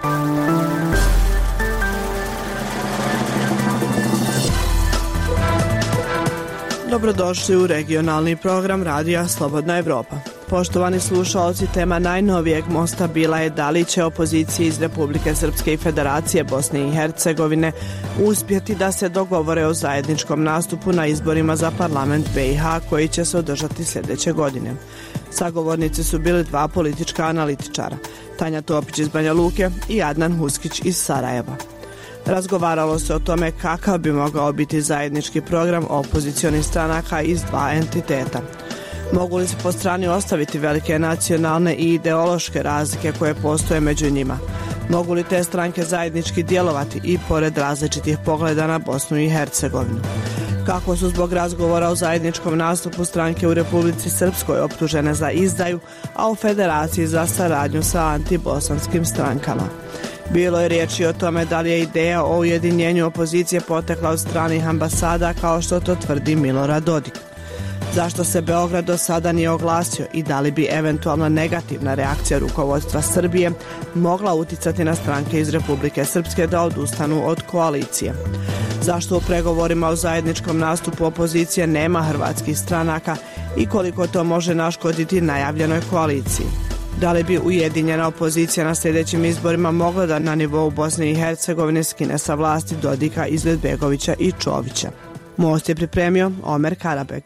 Dobrodošli u regionalni program Radija Slobodna Evropa. Poštovani slušalci, tema najnovijeg mosta bila je da li će opozicije iz Republike Srpske i Federacije Bosne i Hercegovine uspjeti da se dogovore o zajedničkom nastupu na izborima za parlament BiH koji će se održati sljedeće godine. Sagovornici su bili dva politička analitičara, Tanja Topić iz Banja Luke i Adnan Huskić iz Sarajeva. Razgovaralo se o tome kakav bi mogao biti zajednički program opozicionih stranaka iz dva entiteta. Mogu li se po strani ostaviti velike nacionalne i ideološke razlike koje postoje među njima? Mogu li te stranke zajednički djelovati i pored različitih pogleda na Bosnu i Hercegovinu? Kako su zbog razgovora o zajedničkom nastupu stranke u Republici Srpskoj optužene za izdaju, a u Federaciji za saradnju sa antibosanskim strankama? Bilo je riječi o tome da li je ideja o ujedinjenju opozicije potekla od stranih ambasada kao što to tvrdi Milorad Dodik. Zašto se Beograd do sada nije oglasio i da li bi eventualna negativna reakcija rukovodstva Srbije mogla uticati na stranke iz Republike Srpske da odustanu od koalicije? Zašto u pregovorima o zajedničkom nastupu opozicije nema hrvatskih stranaka i koliko to može naškoditi najavljenoj koaliciji? Da li bi ujedinjena opozicija na sljedećim izborima mogla da na nivou Bosne i Hercegovine skine sa vlasti Dodika, Izetbegovića i Čovića? Most je pripremio Omer Karabeg.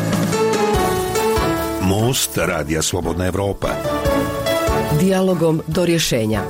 Most Radija Slobodna Evropa. Dijalogom do rješenja.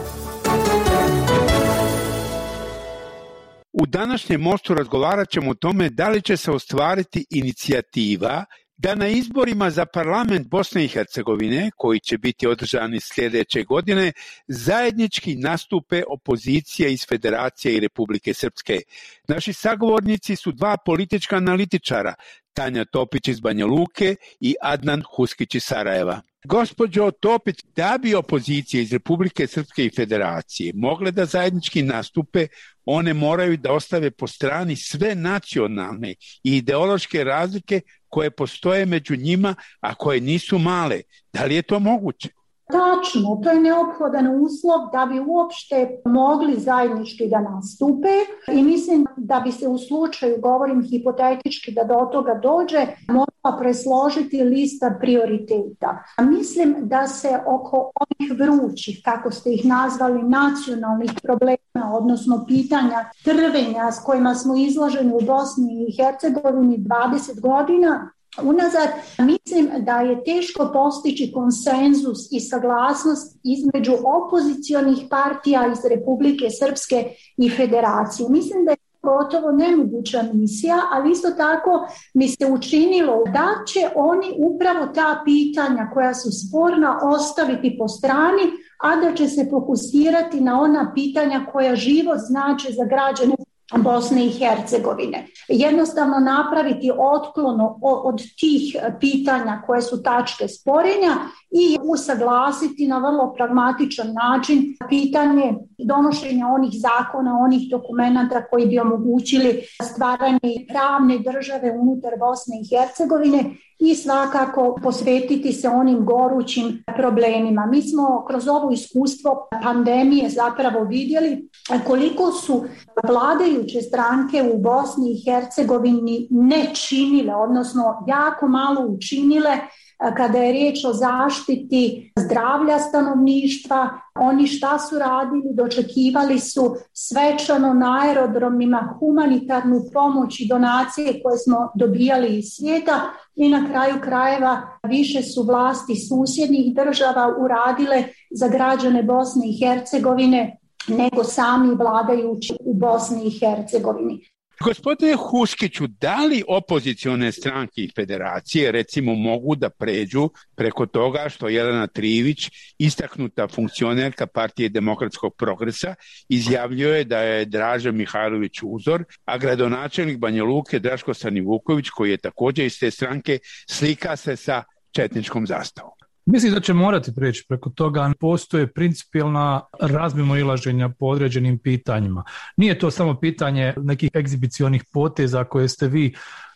U današnjem mostu razgovarat ćemo o tome da li će se ostvariti inicijativa da na izborima za parlament Bosne i Hercegovine, koji će biti održani sljedeće godine, zajednički nastupe opozicije iz Federacije i Republike Srpske. Naši sagovornici su dva politička analitičara, Tanja Topić iz Banja Luke i Adnan Huskić iz Sarajeva. Gospođo Topić, da bi opozicije iz Republike Srpske i Federacije mogle da zajednički nastupe, one moraju da ostave po strani sve nacionalne i ideološke razlike koje postoje među njima, a koje nisu male. Da li je to moguće? Tačno, to je neophodan uslov da bi uopšte mogli zajednički da nastupe i mislim da bi se u slučaju, govorim hipotetički, da do toga dođe, mogla presložiti lista prioriteta. Mislim da se oko ovih vrućih, kako ste ih nazvali, nacionalnih problema, odnosno pitanja trvenja s kojima smo izloženi u Bosni i Hercegovini 20 godina, unazad, mislim da je teško postići konsenzus i saglasnost između opozicionih partija iz Republike Srpske i Federacije. Mislim da je gotovo nemoguća misija, ali isto tako mi se učinilo da će oni upravo ta pitanja koja su sporna ostaviti po strani, a da će se fokusirati na ona pitanja koja život znače za građane Bosne i Hercegovine. Jednostavno napraviti otklon od tih pitanja koje su tačke sporenja i usaglasiti na vrlo pragmatičan način pitanje donošenja onih zakona, onih dokumenata koji bi omogućili stvaranje pravne države unutar Bosne i Hercegovine i svakako posvetiti se onim gorućim problemima. Mi smo kroz ovo iskustvo pandemije zapravo vidjeli koliko su vladajuće stranke u Bosni i Hercegovini ne činile, odnosno jako malo učinile kada je riječ o zaštiti zdravlja stanovništva. Oni šta su radili? Dočekivali su svečano na aerodromima humanitarnu pomoć i donacije koje smo dobijali iz svijeta i na kraju krajeva više su vlasti susjednih država uradile za građane Bosne i Hercegovine nego sami vladajući u Bosni i Hercegovini. Gospodine Huskiću, da li opozicione stranke i federacije recimo mogu da pređu preko toga što Jelena Trivić, istaknuta funkcionerka Partije demokratskog progresa, izjavljuje da je Draža Mihajlović uzor, a gradonačelnik Banja Luke Draško Stanivuković, koji je također iz te stranke, slika se sa četničkom zastavom? Mislim da će morati preći preko toga. Postoje principijelna razmimoilaženja po određenim pitanjima. Nije to samo pitanje nekih egzibicionih poteza koje ste vi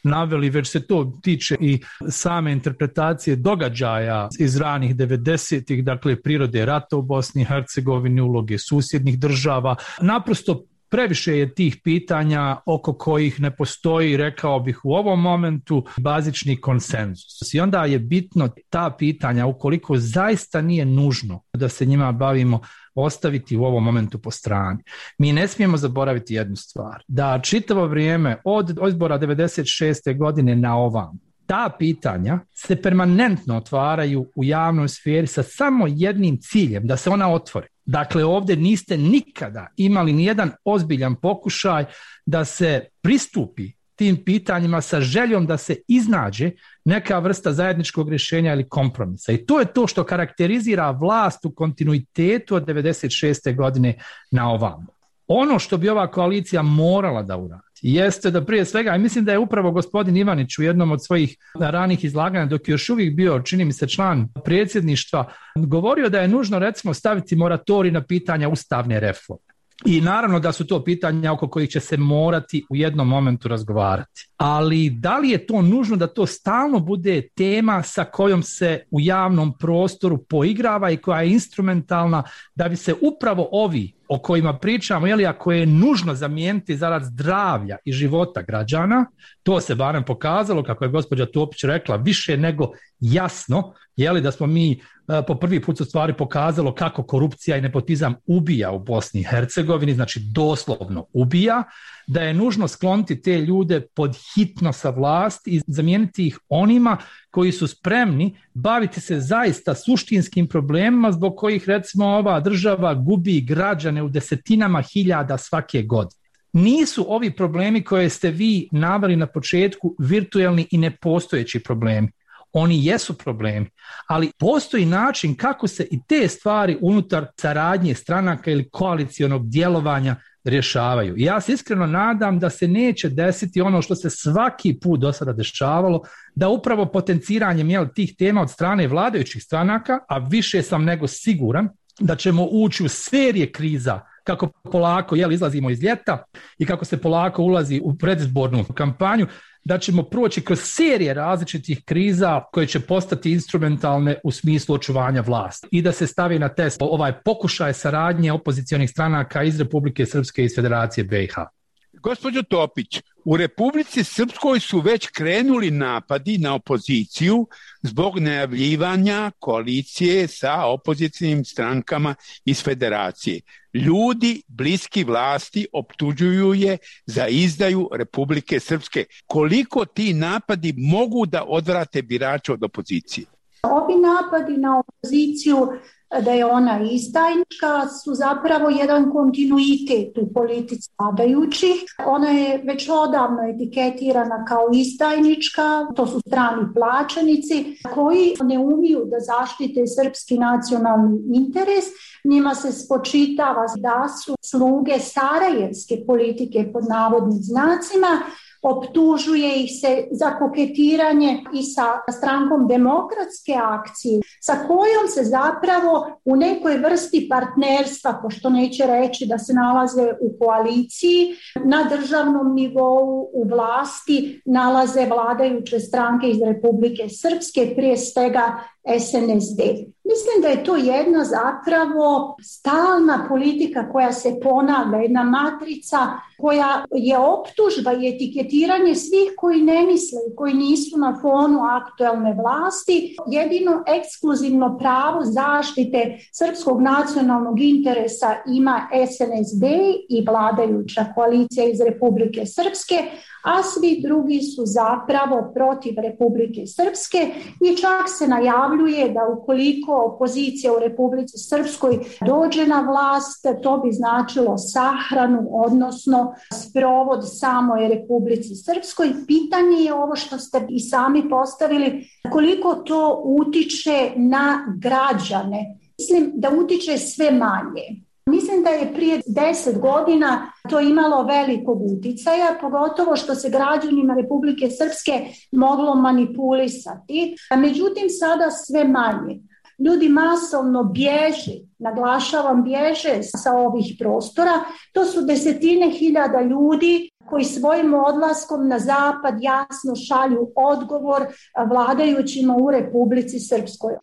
naveli, već se to tiče i same interpretacije događaja iz ranih 90-ih, dakle prirode rata u Bosni i Hercegovini, uloge susjednih država. Naprosto previše je tih pitanja oko kojih ne postoji, rekao bih u ovom momentu, bazični konsenzus. I onda je bitno ta pitanja, ukoliko zaista nije nužno da se njima bavimo, ostaviti u ovom momentu po strani. Mi ne smijemo zaboraviti jednu stvar, da čitavo vrijeme od izbora 96. godine na ovam, ta pitanja se permanentno otvaraju u javnoj sferi sa samo jednim ciljem, da se ona otvori. Dakle, ovdje niste nikada imali nijedan ozbiljan pokušaj da se pristupi tim pitanjima sa željom da se iznađe neka vrsta zajedničkog rješenja ili kompromisa. I to je to što karakterizira vlast u kontinuitetu od 96. godine na ovamo. Ono što bi ova koalicija morala da uradi jeste da prije svega, i mislim da je upravo gospodin Ivanić u jednom od svojih ranih izlaganja, dok je još uvijek bio, čini mi se, član predsjedništva, govorio da je nužno recimo staviti moratorij na pitanja ustavne reforme. I naravno da su to pitanja oko kojih će se morati u jednom momentu razgovarati. Ali da li je to nužno da to stalno bude tema sa kojom se u javnom prostoru poigrava i koja je instrumentalna da bi se upravo ovi o kojima pričamo, ako je nužno zamijeniti zarad zdravlja i života građana, to se barem pokazalo, kako je gospođa Topić rekla, više nego jasno, da smo mi po prvi put u stvari pokazalo kako korupcija i nepotizam ubija u Bosni i Hercegovini, znači doslovno ubija, da je nužno skloniti te ljude pod hitno sa vlasti i zamijeniti ih onima koji su spremni baviti se zaista suštinskim problemima zbog kojih recimo ova država gubi građane u desetinama hiljada svake godine. Nisu ovi problemi koje ste vi naveli na početku virtualni i nepostojeći problemi. Oni jesu problemi, ali postoji način kako se i te stvari unutar saradnje stranaka ili koalicionog djelovanja rješavaju. I ja se iskreno nadam da se neće desiti ono što se svaki put do sada dešavalo, da upravo potenciranjem tih tema od strane vladajućih stranaka, a više sam nego siguran da ćemo ući u serije kriza kako polako izlazimo iz ljeta i kako se polako ulazi u predizbornu kampanju, da ćemo proći kroz serije različitih kriza koje će postati instrumentalne u smislu očuvanja vlasti i da se stavi na test ovaj pokušaj saradnje opozicionih stranaka iz Republike Srpske i iz Federacije BiH. Gospođo Topić, u Republici Srpskoj su već krenuli napadi na opoziciju zbog najavljivanja koalicije sa opozicijnim strankama iz Federacije. Ljudi bliski vlasti optužuju je za izdaju Republike Srpske. Koliko ti napadi mogu da odvrate birače od opozicije? Ovi napadi na opoziciju da je ona izdajnička su zapravo jedan kontinuitet u politici vladajućih. Ona je već odavno etiketirana kao izdajnička, to su strani plaćenici koji ne umiju da zaštite srpski nacionalni interes. Njima se spočitava da su sluge sarajevske politike pod navodnim znacima, optužuje ih se za koketiranje i sa strankom Demokratske akcije, sa kojom se zapravo u nekoj vrsti partnerstva, pošto neće reći da se nalaze u koaliciji, na državnom nivou u vlasti nalaze vladajuće stranke iz Republike Srpske, prije svega SNSD. Mislim da je to jedna zapravo stalna politika koja se ponavlja, jedna matrica koja je optužba i etiketiranje svih koji ne misle i koji nisu na fonu aktuelne vlasti. Jedino ekskluzivno pravo zaštite srpskog nacionalnog interesa ima SNSD i vladajuća koalicija iz Republike Srpske, a svi drugi su zapravo protiv Republike Srpske i čak se najavljuje da ukoliko opozicija u Republici Srpskoj dođe na vlast, to bi značilo sahranu, odnosno sprovod samoj Republici Srpskoj. Pitanje je ovo što ste i sami postavili, koliko to utiče na građane. Mislim da utiče sve manje. Mislim da je prije 10 godina to imalo velikog uticaja, pogotovo što se građanima Republike Srpske moglo manipulisati. Međutim, sada sve manje. Ljudi masovno bježe, naglašavam bježe sa ovih prostora. To su desetine hiljada ljudi koji svojim odlaskom na zapad jasno šalju odgovor vladajućima u Republici Srpskoj.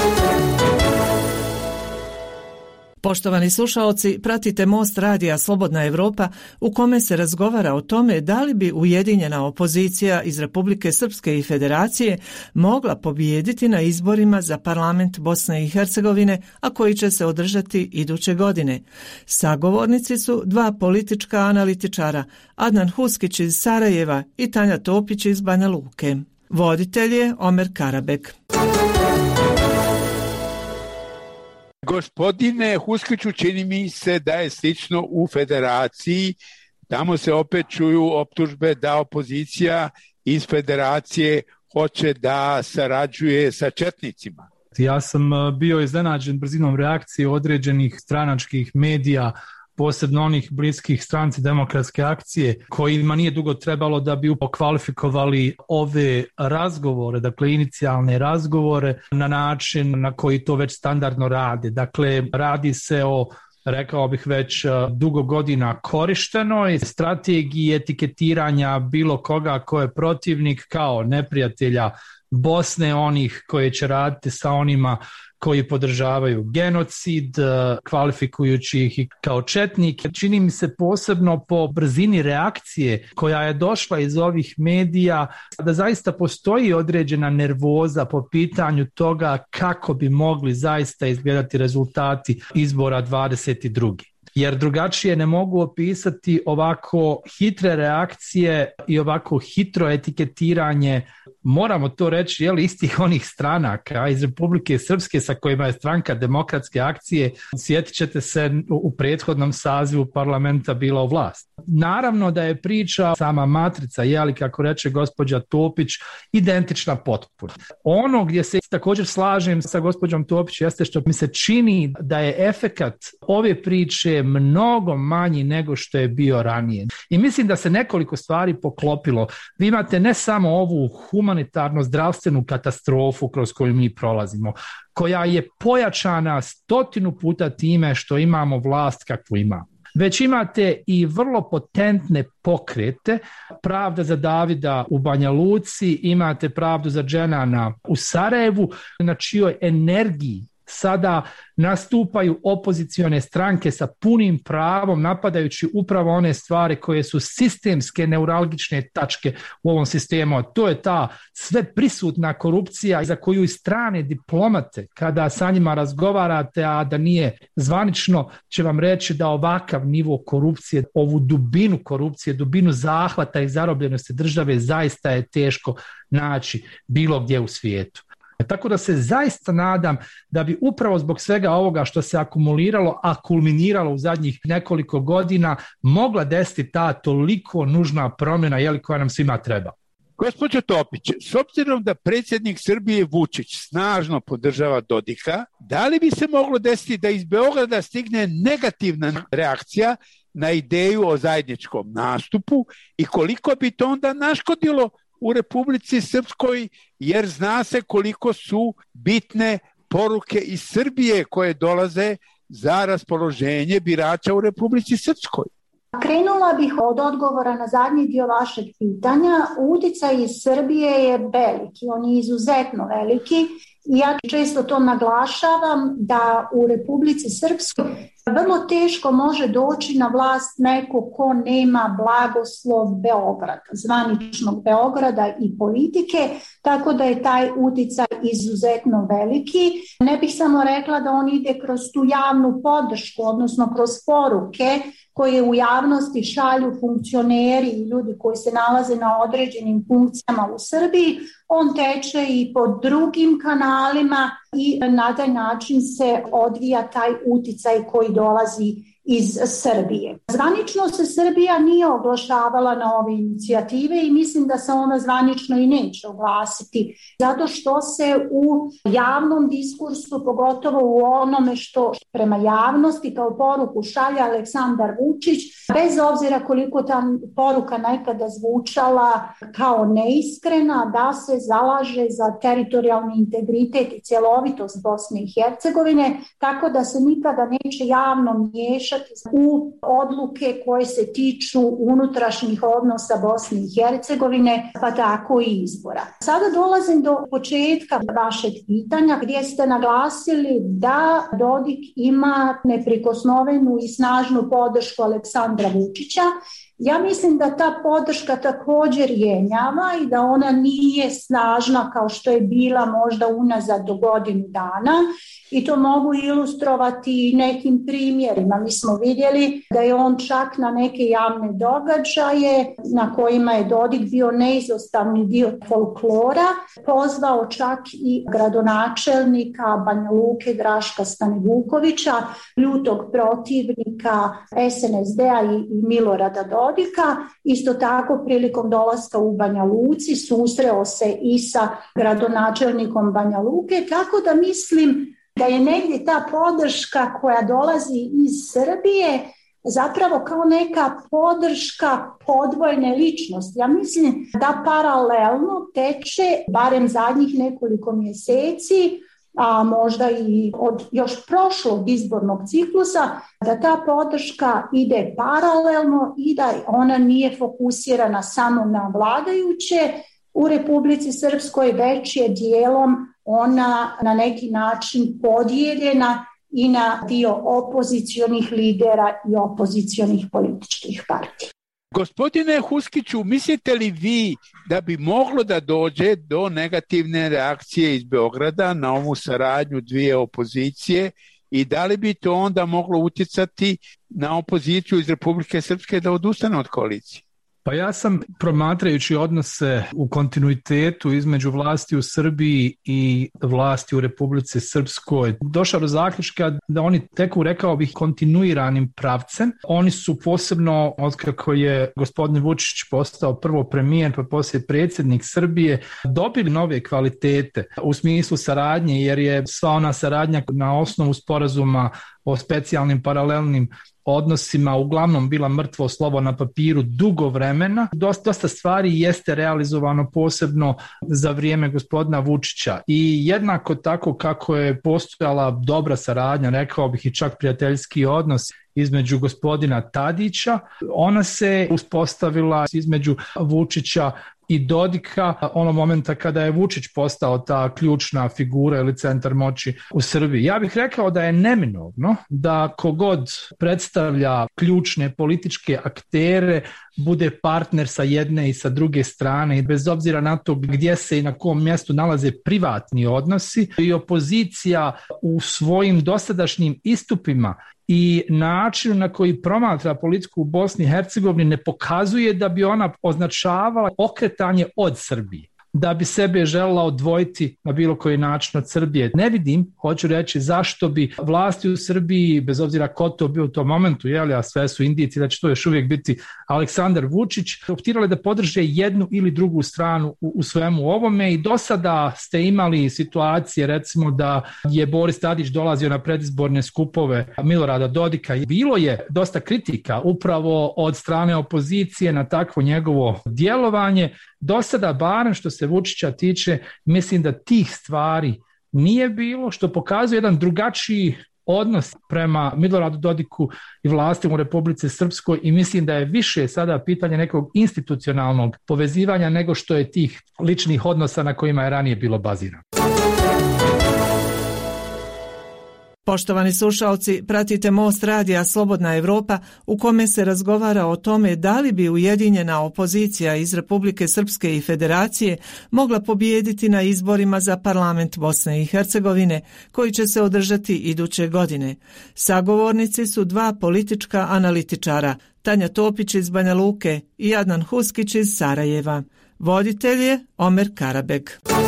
Poštovani slušaoci, pratite Most radija Slobodna Evropa u kome se razgovara o tome da li bi ujedinjena opozicija iz Republike Srpske i Federacije mogla pobijediti na izborima za parlament Bosne i Hercegovine, a koji će se održati iduće godine. Sagovornici su dva politička analitičara, Adnan Huskić iz Sarajeva i Tanja Topić iz Banja Luke. Voditelj je Omer Karabek. Gospodine Huskiću, čini mi se da je slično u Federaciji. Tamo se opet čuju optužbe da opozicija iz Federacije hoće da sarađuje sa četnicima. Ja sam bio iznenađen brzinom reakcije određenih stranačkih medija, posebno onih bliskih stranci Demokratske akcije, kojima nije dugo trebalo da bi okvalifikovali ove razgovore, dakle inicijalne razgovore, na način na koji to već standardno rade. Dakle, radi se o, rekao bih, već dugo godina korištenoj strategiji etiketiranja bilo koga ko je protivnik kao neprijatelja Bosne, onih koji će raditi sa onima koji podržavaju genocid, kvalifikujući ih i kao četnike. Čini mi se posebno po brzini reakcije koja je došla iz ovih medija da zaista postoji određena nervoza po pitanju toga kako bi mogli zaista izgledati rezultati izbora 22. Jer drugačije ne mogu opisati ovako hitre reakcije i ovako hitro etiketiranje, moramo to reći, istih onih stranaka iz Republike Srpske sa kojima je stranka Demokratske akcije, sjetit ćete se, u prethodnom sazivu parlamenta bila u vlast. Naravno da je priča, sama matrica, kako reče gospođa Topić, identična potpuno. Ono gdje se također slažem sa gospođom Topić jeste što mi se čini da je efekat ove priče mnogo manji nego što je bio ranije. I mislim da se nekoliko stvari poklopilo. Vi imate ne samo ovu humanitarno-zdravstvenu katastrofu kroz koju mi prolazimo, koja je pojačana 100 puta time što imamo vlast kakvu imamo. Već imate i vrlo potentne pokrete, Pravda za Davida u Banja Luci, imate Pravdu za Dženana u Sarajevu, na čijoj energiji sada nastupaju opozicione stranke sa punim pravom, napadajući upravo one stvari koje su sistemske neuralgične tačke u ovom sistemu. A to je ta sve prisutna korupcija za koju i strane diplomate, kada sa njima razgovarate, a da nije zvanično, će vam reći da ovakav nivo korupcije, ovu dubinu korupcije, dubinu zahvata i zarobljenosti države zaista je teško naći bilo gdje u svijetu. Tako da se zaista nadam da bi upravo zbog svega ovoga što se akumuliralo, a kulminiralo u zadnjih nekoliko godina, mogla desiti ta toliko nužna promjena koja nam svima treba. Gospođo Topić, s obzirom da predsjednik Srbije Vučić snažno podržava Dodika, da li bi se moglo desiti da iz Beograda stigne negativna reakcija na ideju o zajedničkom nastupu i koliko bi to onda naškodilo u Republici Srpskoj, jer zna se koliko su bitne poruke iz Srbije koje dolaze za raspoloženje birača u Republici Srpskoj? Krenula bih od odgovora na zadnji dio vašeg pitanja. Uticaj iz Srbije je veliki, on je izuzetno veliki i ja često to naglašavam da u Republici Srpskoj vrlo teško može doći na vlast neko ko nema blagoslov Beograda, zvaničnog Beograda i politike, tako da je taj uticaj izuzetno veliki. Ne bih samo rekla da on ide kroz tu javnu podršku, odnosno kroz poruke koje u javnosti šalju funkcioneri i ljudi koji se nalaze na određenim funkcijama u Srbiji, on teče i po drugim kanalima i na taj način se odvija taj uticaj koji dolazi iz Srbije. Zvanično se Srbija nije oglašavala na ove inicijative i mislim da se ona zvanično i neće oglasiti, zato što se u javnom diskursu, pogotovo u onome što prema javnosti kao poruku šalje Aleksandar Vučić, bez obzira koliko ta poruka nekada zvučala kao neiskrena, da se zalaže za teritorijalni integritet i cjelovitost Bosne i Hercegovine, tako da se nikada neće javno miješati miješati u odluke koje se tiču unutrašnjih odnosa Bosne i Hercegovine, pa tako i izbora. Sada dolazim do početka vašeg pitanja gdje ste naglasili da Dodik ima neprikosnovenu i snažnu podršku Aleksandra Vučića. Ja mislim da ta podrška također jenjava i da ona nije snažna kao što je bila možda unazad do godinu dana i to mogu ilustrovati nekim primjerima. Mi smo vidjeli da je on čak na neke javne događaje na kojima je Dodik bio neizostavni dio folklora pozvao čak i gradonačelnika Banja Luke Draška Stanivukovića, ljutog protivnika SNSD-a i Milorada Dodika. Isto tako prilikom dolaska u Banja Luci susreo se i sa gradonačelnikom Banja Luke, tako da mislim da je negdje ta podrška koja dolazi iz Srbije zapravo kao neka podrška podvojne ličnosti. Ja mislim da paralelno teče, barem zadnjih nekoliko mjeseci, a možda i od još prošlog izbornog ciklusa, da ta podrška ide paralelno i da ona nije fokusirana samo na vladajuće u Republici Srpskoj, već je dijelom ona na neki način podijeljena i na dio opozicionih lidera i opozicionih političkih partija. Gospodine Huskiću, mislite li vi da bi moglo da dođe do negativne reakcije iz Beograda na ovu saradnju dvije opozicije i da li bi to onda moglo utjecati na opoziciju iz Republike Srpske da odustane od koalicije? Pa ja sam, promatrajući odnose u kontinuitetu između vlasti u Srbiji i vlasti u Republici Srpskoj, došao do zaključka da oni teku, rekao bih, kontinuiranim pravcem. Oni su posebno, otkako je gospodin Vučić postao prvo premijer pa poslije predsjednik Srbije, dobili nove kvalitete u smislu saradnje, jer je sva ona saradnja na osnovu sporazuma o specijalnim paralelnim odnosima uglavnom bila mrtvo slovo na papiru dugo vremena. Dosta stvari jeste realizovano posebno za vrijeme gospodina Vučića i jednako tako kako je postojala dobra saradnja, rekao bih i čak prijateljski odnos između gospodina Tadića, ona se uspostavila između Vučića i Dodika onog momenta kada je Vučić postao ta ključna figura ili centar moći u Srbiji. Ja bih rekao da je neminovno da kogod predstavlja ključne političke aktere bude partner sa jedne i sa druge strane i bez obzira na to gdje se i na kom mjestu nalaze privatni odnosi, i opozicija u svojim dosadašnjim istupima i načinu na koji promatra politiku u Bosni i Hercegovini ne pokazuje da bi ona označavala okretanje od Srbije, da bi sebe željela odvojiti na bilo koji način od Srbije. Ne vidim, hoću reći, zašto bi vlasti u Srbiji, bez obzira ko to bio u tom momentu, a sve su indici da će to još uvijek biti Aleksandar Vučić, optirale da podrže jednu ili drugu stranu u svemu ovome. I do sada ste imali situacije, recimo, da je Boris Tadić dolazio na predizborne skupove Milorada Dodika i bilo je dosta kritika upravo od strane opozicije na takvo njegovo djelovanje. Do sada, barem što se Vučića tiče, mislim da tih stvari nije bilo, što pokazuje jedan drugačiji odnos prema Miloradu Dodiku i vlastima u Republici Srpskoj i mislim da je više sada pitanje nekog institucionalnog povezivanja nego što je tih ličnih odnosa na kojima je ranije bilo bazirano. Poštovani slušaoci, pratite Most radija Slobodna Evropa u kome se razgovara o tome da li bi ujedinjena opozicija iz Republike Srpske i Federacije mogla pobijediti na izborima za parlament Bosne i Hercegovine koji će se održati iduće godine. Sagovornici su dva politička analitičara, Tanja Topić iz Banja Luke i Adnan Huskić iz Sarajeva. Voditelj je Omer Karabeg.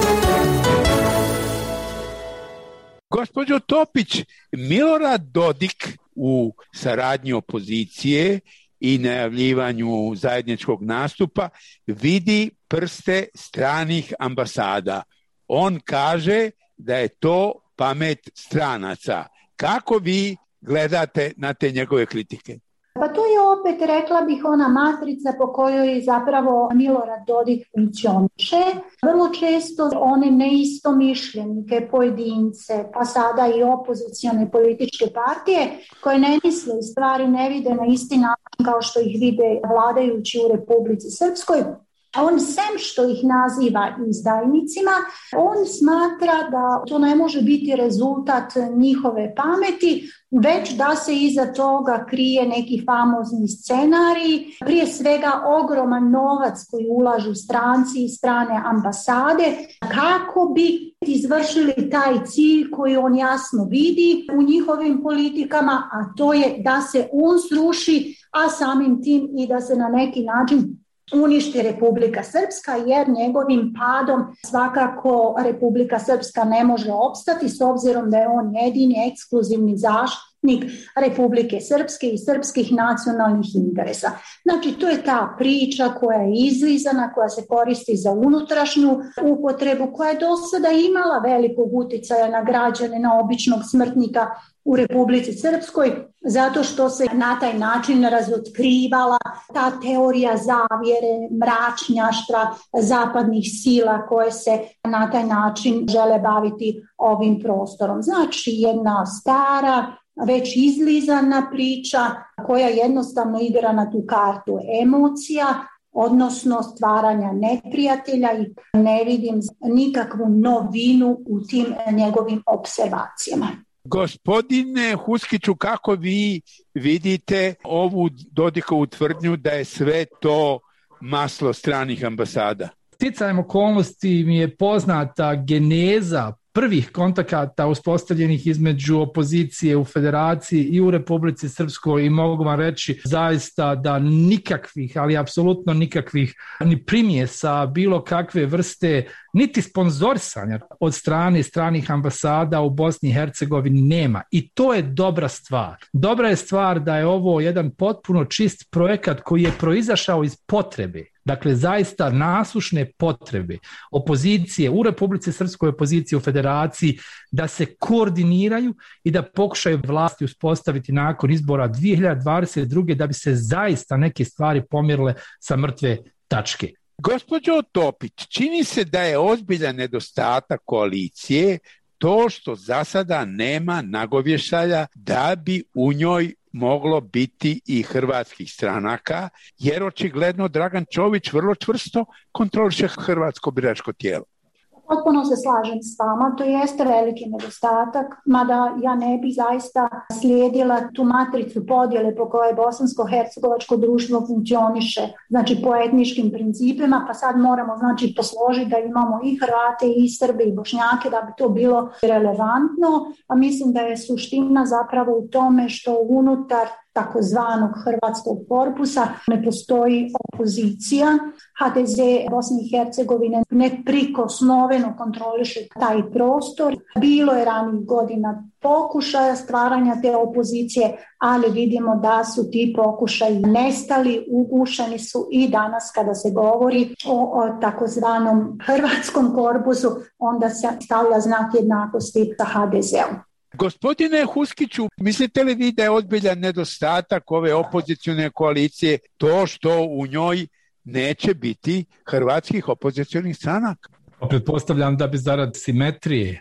Gospođo Topić, Milorad Dodik u saradnji opozicije i najavljivanju zajedničkog nastupa vidi prste stranih ambasada. On kaže da je to pamet stranaca. Kako vi gledate na te njegove kritike? Pa to je opet, rekla bih, ona matrica po kojoj zapravo Milorad Dodik funkcioniše. Vrlo često one neistomišljenike, pojedince, pa sada i opozicione političke partije koje ne misle, stvari ne vide na isti način kao što ih vide vladajući u Republici Srpskoj, on sem što ih naziva izdajnicima, on smatra da to ne može biti rezultat njihove pameti, već da se iza toga krije neki famozni scenarij, prije svega ogroman novac koji ulažu stranci i strane ambasade, kako bi izvršili taj cilj koji on jasno vidi u njihovim politikama, a to je da se on sruši, a samim tim i da se na neki način uništi Republika Srpska, jer njegovim padom svakako Republika Srpska ne može opstati, s obzirom da je on jedini ekskluzivni zaštitnik Republike Srpske i srpskih nacionalnih interesa. Znači, to je ta priča koja je izlizana, koja se koristi za unutrašnju upotrebu, koja je do sada imala velikog uticaja na građane, na običnog smrtnika u Republici Srpskoj, zato što se na taj način razotkrivala ta teorija zavjere, mračnjaštva zapadnih sila koje se na taj način žele baviti ovim prostorom. Znači, jedna stara, već izlizana priča koja jednostavno igra na tu kartu emocija, odnosno stvaranja neprijatelja, i ne vidim nikakvu novinu u tim njegovim observacijama. Gospodine Huskiću, kako vi vidite ovu Dodikovu tvrdnju da je sve to maslo stranih ambasada? Sticajem okolnosti mi je poznata geneza prvih kontakata uspostavljenih između opozicije u Federaciji i u Republici Srpskoj, i mogu vam reći zaista da nikakvih, ali apsolutno nikakvih ni primjesa bilo kakve vrste, niti sponzorisanja od strane stranih ambasada u Bosni i Hercegovini nema. I to je dobra stvar. Dobra je stvar da je ovo jedan potpuno čist projekat koji je proizašao iz potrebe. Dakle, zaista nasušne potrebe opozicije u Republici Srpskoj, opozicije u Federaciji, da se koordiniraju i da pokušaju vlasti uspostaviti nakon izbora 2022. da bi se zaista neke stvari pomjerile sa mrtve tačke. Gospođo Topić, čini se da je ozbiljan nedostatak koalicije to što za sada nema nagovještaja da bi u njoj moglo biti i hrvatskih stranaka, jer očigledno Dragan Čović vrlo čvrsto kontroliše hrvatsko biračko tijelo. Potpuno se slažem s vama, to jeste veliki nedostatak, mada ja ne bi zaista slijedila tu matricu podjele po kojoj bosansko-hercegovačko društvo funkcioniše, znači po etničkim principima, pa sad moramo znači posložiti da imamo i Hrvate i Srbe i Bošnjake da bi to bilo relevantno, a mislim da je suština zapravo u tome što unutar takozvanog hrvatskog korpusa ne postoji opozicija. HDZ Bosne i Hercegovine neprikosnoveno kontroliše taj prostor. Bilo je ranijih godina pokušaja stvaranja te opozicije, ali vidimo da su ti pokušaji nestali, ugušeni su, i danas kada se govori o takozvanom hrvatskom korpusu, onda se stavlja znak jednakosti sa HDZ-om. Gospodine Huskiću, mislite li vi da je ozbiljan nedostatak ove opozicione koalicije to što u njoj neće biti hrvatskih opozicionih stranaka? Pretpostavljam da bi zarad simetrije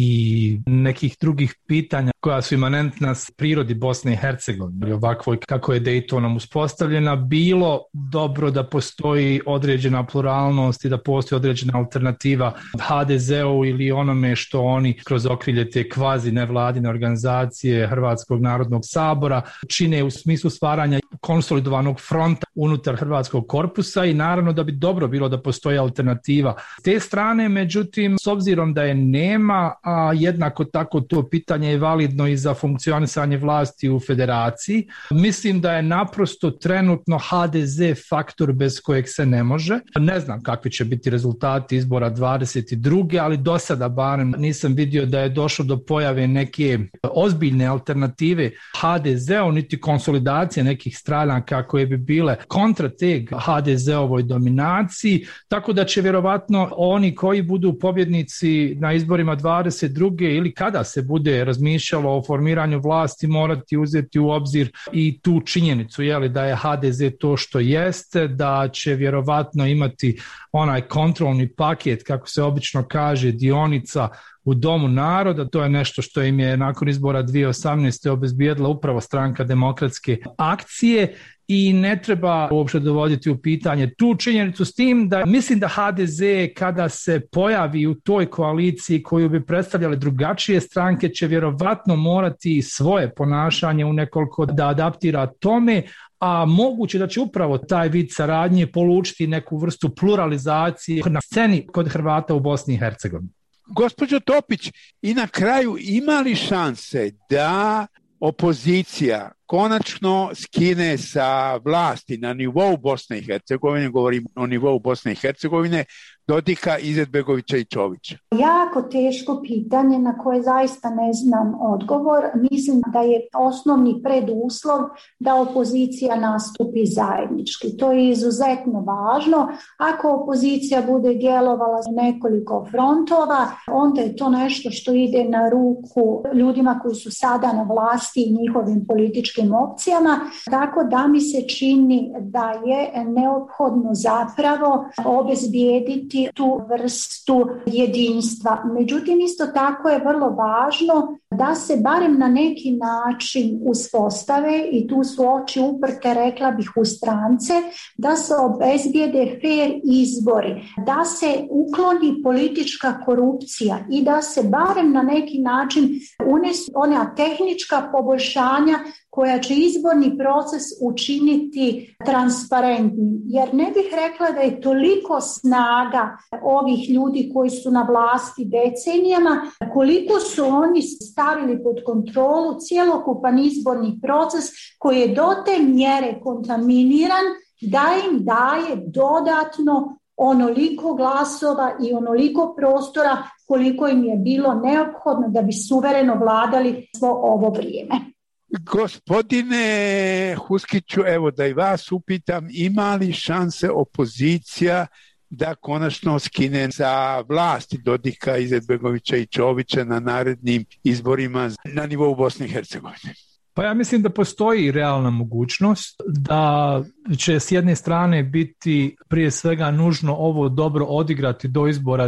i nekih drugih pitanja koja su imanentna s prirodi Bosne i Hercegovine, ovakvoj kako je Daytonom uspostavljena, bilo dobro da postoji određena pluralnost i da postoji određena alternativa HDZ-u ili onome što oni kroz okrilje te kvazi nevladine organizacije Hrvatskog narodnog sabora čine u smislu stvaranja konsolidovanog fronta unutar hrvatskog korpusa, i naravno da bi dobro bilo da postoji alternativa s te strane. Međutim, s obzirom da je nema, a jednako tako to pitanje je validno i za funkcionisanje vlasti u Federaciji, mislim da je naprosto trenutno HDZ faktor bez kojeg se ne može. Ne znam kakvi će biti rezultati izbora 22. ali do sada barem nisam vidio da je došlo do pojave neke ozbiljne alternative HDZ-u, niti konsolidacije nekih stranih stranaka koje bi bile kontrateg HDZ-ovoj dominaciji, tako da će vjerovatno oni koji budu pobjednici na izborima 22. ili kada se bude razmišljalo o formiranju vlasti morati uzeti u obzir i tu činjenicu da je HDZ to što jeste, da će vjerovatno imati onaj kontrolni paket, kako se obično kaže, dionica u Domu naroda. To je nešto što im je nakon izbora 2018. obezbijedila upravo Stranka demokratske akcije i ne treba uopšte dovoditi u pitanje tu činjenicu, s tim da mislim da HDZ kada se pojavi u toj koaliciji koju bi predstavljale drugačije stranke će vjerovatno morati svoje ponašanje u nekoliko da adaptira tome, a moguće da će upravo taj vid saradnje polučiti neku vrstu pluralizacije na sceni kod Hrvata u Bosni i Hercegovini. Gospođo Topić, i na kraju ima li šanse da opozicija konačno skine sa vlasti na nivou Bosne i Hercegovine, govorim o nivou Bosne i Hercegovine, Dodika, Izetbegovića i Čovića? Jako teško pitanje na koje zaista ne znam odgovor. Mislim da je osnovni preduslov da opozicija nastupi zajednički. To je izuzetno važno. Ako opozicija bude djelovala za nekoliko frontova, onda je to nešto što ide na ruku ljudima koji su sada na vlasti i njihovim političkim opcijama. Tako da mi se čini da je neophodno zapravo obezbijediti tu vrstu jedinstva. Međutim, isto tako je vrlo važno da se barem na neki način uspostave, i tu su oči uprte, rekla bih, u strance, da se obezbijede fer izbori, da se ukloni politička korupcija i da se barem na neki način unesu ona tehnička poboljšanja koja će izborni proces učiniti transparentnim. Jer ne bih rekla da je toliko snaga ovih ljudi koji su na vlasti decenijama, koliko su oni stavili pod kontrolu cjelokupan izborni proces koji je do te mjere kontaminiran da im daje dodatno onoliko glasova i onoliko prostora koliko im je bilo neophodno da bi suvereno vladali svo ovo vrijeme. Gospodine Huskiću, evo da i vas upitam, ima li šanse opozicija da konačno skine sa vlasti Dodika, Izetbegovića i Čovića na narednim izborima na nivou Bosne i Hercegovine? Pa ja mislim da postoji realna mogućnost da će s jedne strane biti prije svega nužno ovo dobro odigrati do izbora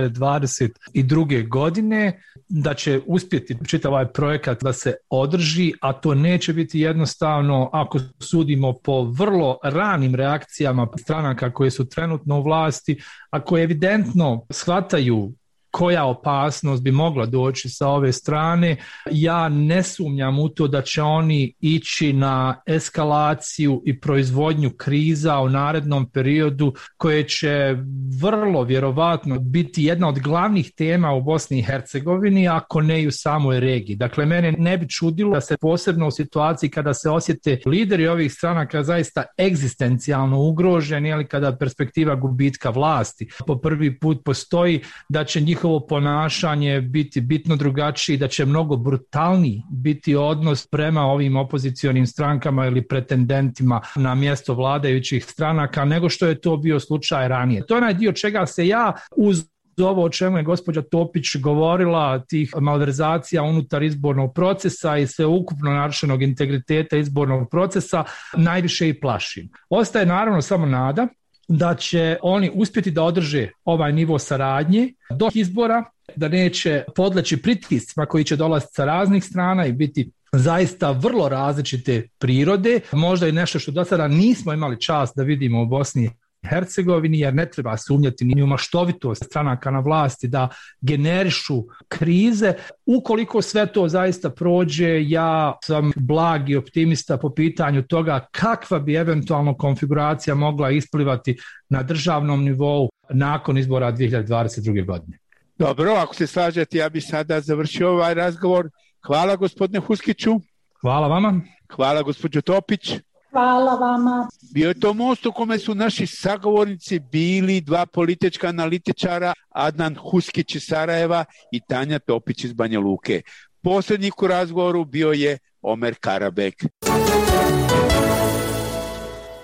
2022. godine, da će uspjeti čitav ovaj projekat da se održi, a to neće biti jednostavno ako sudimo po vrlo ranim reakcijama stranaka koje su trenutno u vlasti, a koje evidentno shvataju koja opasnost bi mogla doći sa ove strane. Ja ne sumnjam u to da će oni ići na eskalaciju i proizvodnju kriza u narednom periodu koje će vrlo vjerovatno biti jedna od glavnih tema u Bosni i Hercegovini, ako ne i u samoj regiji. Dakle, mene ne bi čudilo da se posebno u situaciji kada se osjete lideri ovih stranaka zaista egzistencijalno ugroženi, ali kada perspektiva gubitka vlasti po prvi put postoji, da će njihovo ponašanje biti bitno drugačiji, da će mnogo brutalniji biti odnos prema ovim opozicionim strankama ili pretendentima na mjesto vladajućih stranaka nego što je to bio slučaj ranije. To je onaj dio čega se ja uz ovo o čemu je gospođa Topić govorila, tih malverzacija unutar izbornog procesa i sveukupno narušenog integriteta izbornog procesa, najviše i plašim. Ostaje naravno samo nada da će oni uspjeti da održe ovaj nivo saradnje do izbora, da neće podleći pritiscima koji će dolaziti sa raznih strana i biti zaista vrlo različite prirode, možda i nešto što do sada nismo imali čast da vidimo u Bosni i Hercegovini, jer ne treba sumnjati ni u maštovitost stranaka na vlasti da generišu krize. Ukoliko sve to zaista prođe, ja sam blagi optimista po pitanju toga kakva bi eventualno konfiguracija mogla isplivati na državnom nivou nakon izbora 2022. godine. Dobro, ako se slažete, ja bih sada završio ovaj razgovor. Hvala gospodine Huskiću. Hvala vama. Hvala gospođo Topić. Hvala vama. Bio je to most u kome su naši sagovornici bili dva politička analitičara, Adnan Huskić iz Sarajeva i Tanja Topić iz Banja Luke. Posljednik u razgovoru bio je Omer Karabek.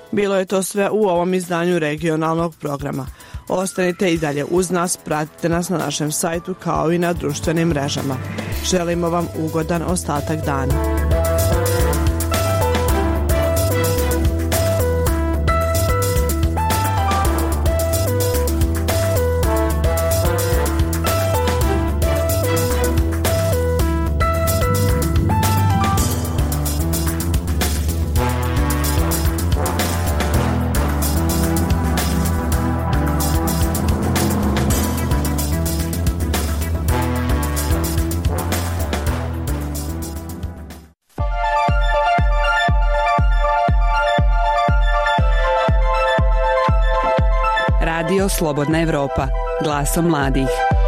Bilo je to sve u ovom izdanju regionalnog programa. Ostanite i dalje uz nas, pratite nas na našem sajtu kao i na društvenim mrežama. Želimo vam ugodan ostatak dana. Radio Slobodna Evropa, glasom mladih.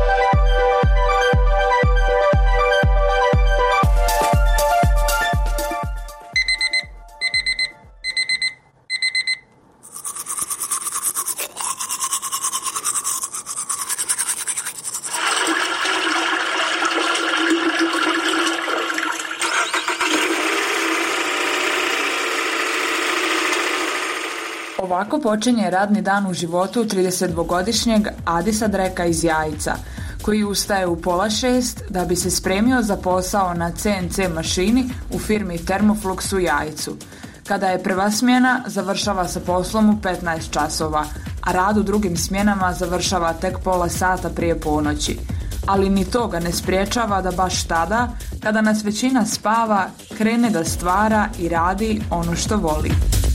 Ovako počinje radni dan u životu 32-godišnjeg Adisa Dreka iz Jajca, koji ustaje u 5:30 da bi se spremio za posao na CNC mašini u firmi Thermoflux u Jajcu. Kada je prva smjena, završava sa poslom u 15 časova, a rad u drugim smjenama završava tek pola sata prije ponoći. Ali ni to ga ne spriječava da baš tada, kada nas većina spava, krene da stvara i radi ono što voli.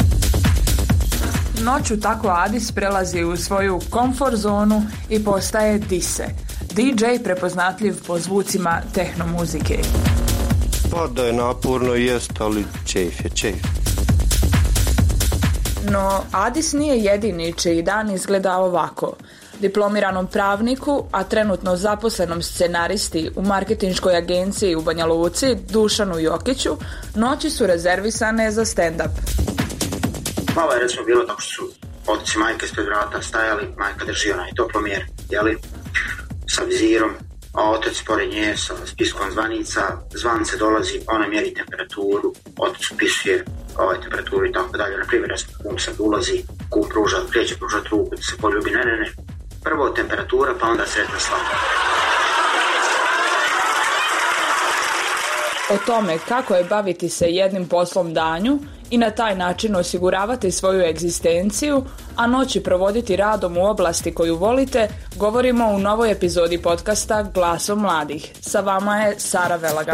Noću tako Adis prelazi u svoju komfort zonu i postaje Dise, DJ prepoznatljiv po zvucima tehno muzike. Pa da je naporno jest, ali čejf je čejf. No, Adis nije jedini čiji dan izgleda ovako. Diplomiranom pravniku, a trenutno zaposlenom scenaristi u marketinškoj agenciji u Banja Luci, Dušanu Jokiću, noći su rezervisane za stand-up. Malo je recimo bilo tako što su otici majke ispred vrata stajali, majka drži onaj toplomjer, jeli, sa vizirom, a otac pored nje sa spiskom zvanica, zvance dolazi, ona mjeri temperaturu, otac upisuje temperaturu i tako dalje. Na primjer, kum sad ulazi, kum kreće pružati ruku da se poljubi, ne. Prvo temperatura, pa onda sretna slava. O tome kako je baviti se jednim poslom danju i na taj način osiguravati svoju egzistenciju, a noći provoditi radom u oblasti koju volite, govorimo u novoj epizodi podcasta Glasom mladih. Sa vama je Sara Velaga.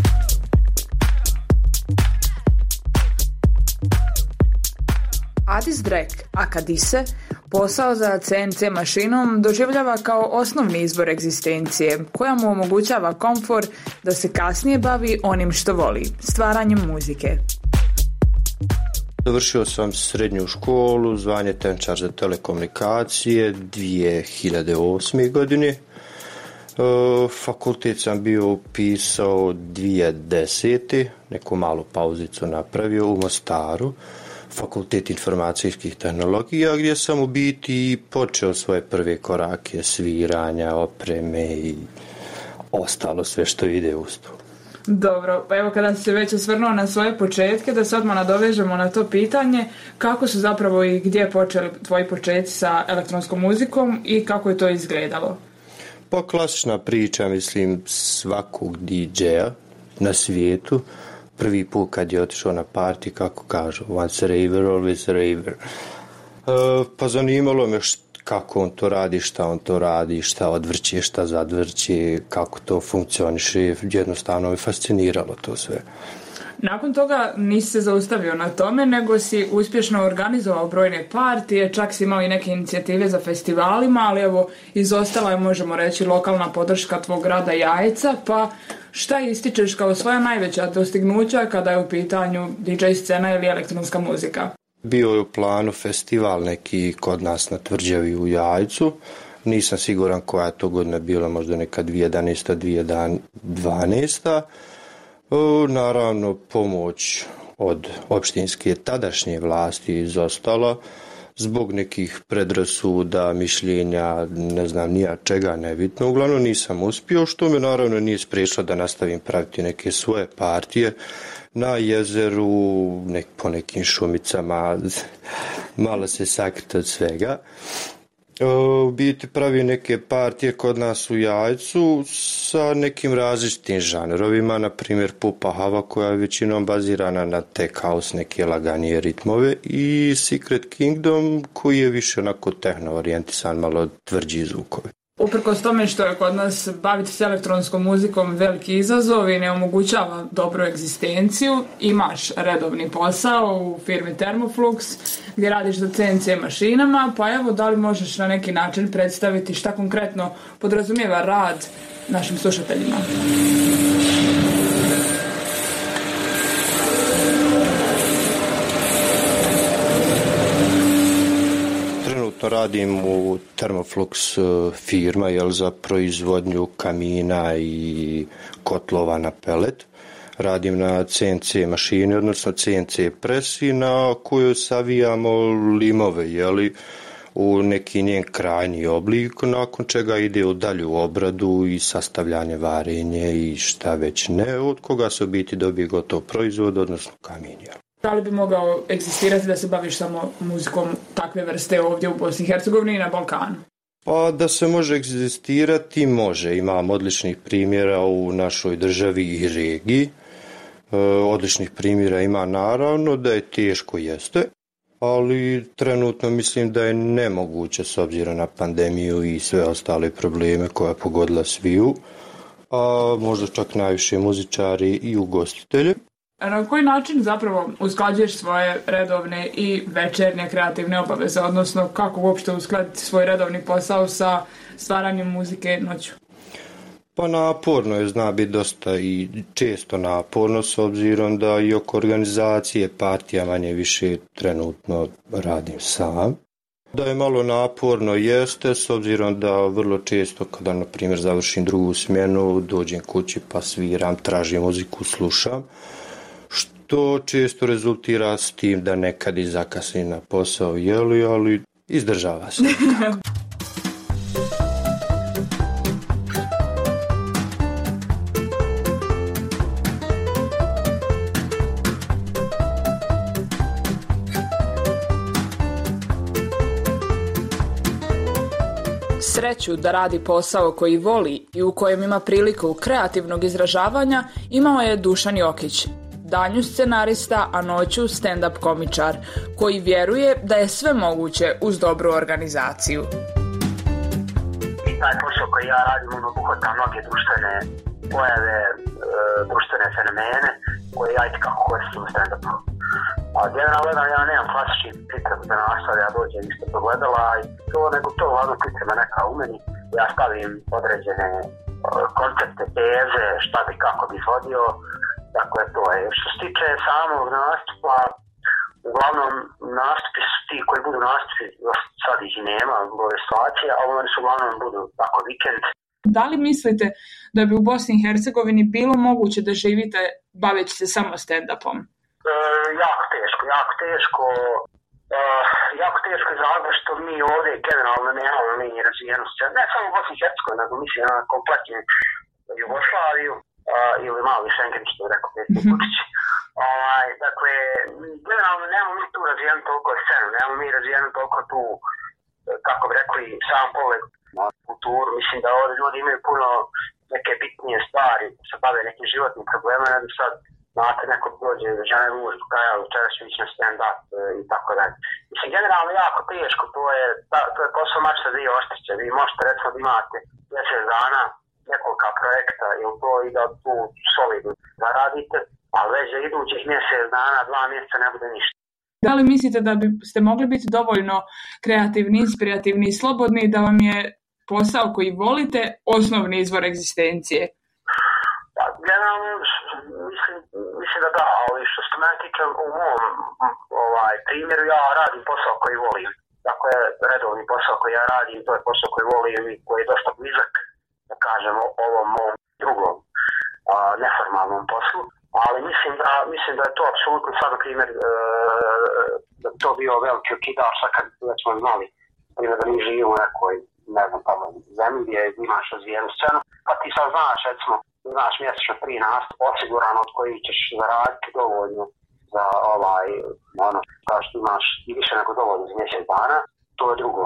Adis Drek, aka Dise, posao za CNC mašinom doživljava kao osnovni izvor egzistencije, koja mu omogućava komfor da se kasnije bavi onim što voli, stvaranjem muzike. Završio sam srednju školu, zvanje tehničar za telekomunikacije 2008. godine. Fakultet sam bio upisao 2010. Neku malu pauzicu napravio u Mostaru. Fakultet informacijskih tehnologija, gdje sam u biti počeo svoje prve korake sviranja, opreme i ostalo sve što ide uz to. Dobro, pa evo kada si se već osvrnuo na svoje početke, da se odmah nadovežemo na to pitanje, kako su zapravo i gdje počeli tvoji početci sa elektronskom muzikom i kako je to izgledalo? Pa klasična priča, mislim, svakog DJ-a na svijetu. Prvi put kad je otišao na party, kako kažu, once a raver, always a raver. Pa zanimalo me kako on to radi, šta on to radi, šta odvrće, šta zadvrće, kako to funkcioniše. Jednostavno me fasciniralo to sve. Nakon toga nisi se zaustavio na tome, nego si uspješno organizovao brojne partije, čak si imao i neke inicijative za festivalima, ali evo, izostala je, možemo reći, lokalna podrška tvog grada Jajca, pa šta ističeš kao svoja najveća dostignuća kada je u pitanju DJ scena ili elektronska muzika? Bio je u planu festival neki kod nas na Tvrđavi u Jajcu. Nisam siguran koja je to godina bila, možda neka 2011. 2012. Naravno, pomoć od opštinske tadašnje vlasti izostala. zbog nekih predrasuda, mišljenja, ne znam nija čega, nebitno. Uglavnom nisam uspio, što me naravno nije spriječilo da nastavim praviti neke svoje partije na jezeru, po nekim šumicama, malo se sakriti od svega. U biti pravi neke partije kod nas u Jajcu sa nekim različitim žanrovima, na primjer Pupa Hava koja je većinom bazirana na tech house, neke laganije ritmove, i Secret Kingdom koji je više onako tehno orijentisan, malo tvrđi zvukovi. Uprkos tome što je kod nas baviti se elektronskom muzikom veliki izazov i ne omogućava dobru egzistenciju, imaš redovni posao u firmi Thermoflux gdje radiš za CNC mašinama, pa evo da li možeš na neki način predstaviti šta konkretno podrazumijeva rad našim slušateljima? Radim u Thermoflux firma za proizvodnju kamina i kotlova na pelet. Radim na CNC mašini, odnosno CNC presi na kojoj savijamo limove u neki njen krajnji oblik, nakon čega ide u dalju obradu i sastavljanje, varenje i šta već ne, od koga se u biti dobije gotov proizvod, odnosno kamin. Da li bi mogao egzistirati da se baviš samo muzikom takve vrste ovdje u Bosni i Hercegovini i na Balkanu? Pa da se može egzistirati, može. Imam odličnih primjera u našoj državi i regiji. Odličnih primjera ima naravno, da je teško jeste, ali trenutno mislim da je nemoguće s obzirom na pandemiju i sve ostale probleme koja je pogodila sviju, a možda čak najviše muzičari i ugostitelje. Na koji način zapravo usklađuješ svoje redovne i večernje kreativne obaveze, odnosno kako uopšte uskladiti svoj redovni posao sa stvaranjem muzike noću? Pa naporno je, zna biti dosta i često naporno, s obzirom da i oko organizacije partija manje više trenutno radim sam. Da je malo naporno jeste, s obzirom da vrlo često kada, na primjer, završim drugu smjenu, dođem kući pa sviram, tražim muziku, slušam. To često rezultira s tim da nekad i zakasni na posao, ali izdržava se. Sreću da radi posao koji voli i u kojem ima priliku kreativnog izražavanja imao je Dušan Jokić. Danju scenarista, a noću stand-up komičar, koji vjeruje da je sve moguće uz dobru organizaciju. I taj posao koji ja radim obuhvata mnoge društvene pojave, društvene fenomene koje ja itekako koristim u stand-upu. Generalno ja nemam klasični pripremu za nastav, ja dođem isto pogledala i to hladno priprema neka u meni. Ja stavim određene koncepte, teze, šta bi kako bi izvodio. Dakle, to je. Što se tiče samog nastupa, uglavnom nastupi su ti koji budu nastupi, sad ih i nema, ove situacije, ali oni su uglavnom budu tako vikend. Da li mislite da bi u Bosni i Hercegovini bilo moguće da živite baveći se samo stand-upom? Jako teško iz razloga što mi ovdje generalno nemamo mi razvijenost. Ne samo u Bosni i Hercegovini, nego mislim na kompletnu Jugoslaviju. Ili mali Schengen, što je rekao predsjednik Vučić. Dakle, generalno nemamo mi tu razvijenu toliko scenu, nemamo mi razvijenu toliko tu, kako bi rekli, sam pogled na kulturu. Mislim da ovdje ljudi imaju puno neke bitnije stvari, se bave nekim životnim problemima, nego sad, znate, neko dođe, žene mužu, kaja, večera ću ići na stand-up i tako dalje. Mislim, generalno jako teško, to je posao mačka dvije oštrice. Vi možete recimo da imate 10 dana nekoliko projekta ili to i da tu solidno zaradite, a već za idućih mjesec dana, 2 mjeseca ne bude ništa. Da li mislite da biste mogli biti dovoljno kreativni, inspirativni i slobodni da vam je posao koji volite osnovni izvor egzistencije? Pa, generalno, mislim da, ali što se mene tiče u mom primjeru, ja radim posao koji volim. Dakle, redovni posao koji ja radim, to je posao koji volim i koji je dosta blizak, da kažemo, ovom mom drugom neformalnom poslu, ali mislim a mislim da je to apsolutno sad, na primjer, da to bio veliki okidač, sad kad smo znali, da mi živimo u nekoj, ne znam, tamo zemlji gdje imaš razvijenu scenu, pa ti sad znaš, recimo, znaš mjesečno 3 nastup osigurano od kojih ćeš zaraditi dovoljno za kao što imaš i više nego dovoljno za mjesec dana, to je drugo.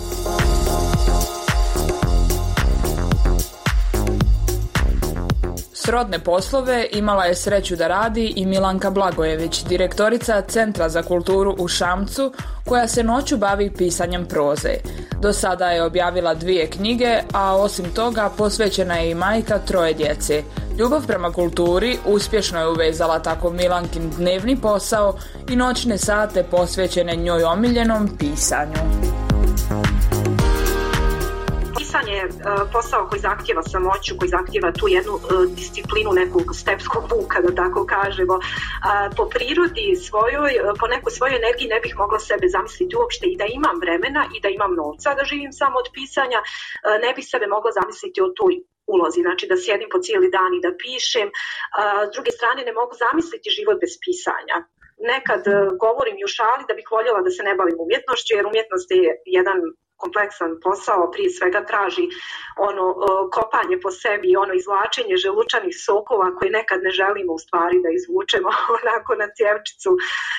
Srodne poslove imala je sreću da radi i Milanka Blagojević, direktorica Centra za kulturu u Šamcu, koja se noću bavi pisanjem proze. Do sada je objavila 2 knjige, a osim toga posvećena je i majka 3 djece. Ljubav prema kulturi uspješno je uvezala tako Milankin dnevni posao i noćne sate posvećene njoj omiljenom pisanju. Pisanje je posao koji zahtjeva samoću, koji zahtjeva tu jednu disciplinu nekog stepskog vuka, da tako kažemo. Po prirodi svojoj, po nekoj svojoj energiji ne bih mogla sebe zamisliti uopšte i da imam vremena i da imam novca da živim samo od pisanja, ne bih sebe mogla zamisliti o toj ulozi, znači da sjedim po cijeli dan i da pišem. S druge strane ne mogu zamisliti život bez pisanja. Nekad govorim i u šali da bih voljela da se ne bavim umjetnošću, jer umjetnost je jedan kompleksan posao, prije svega traži kopanje po sebi i izvlačenje želučanih sokova koje nekad ne želimo u stvari da izvučemo onako na cjevčicu.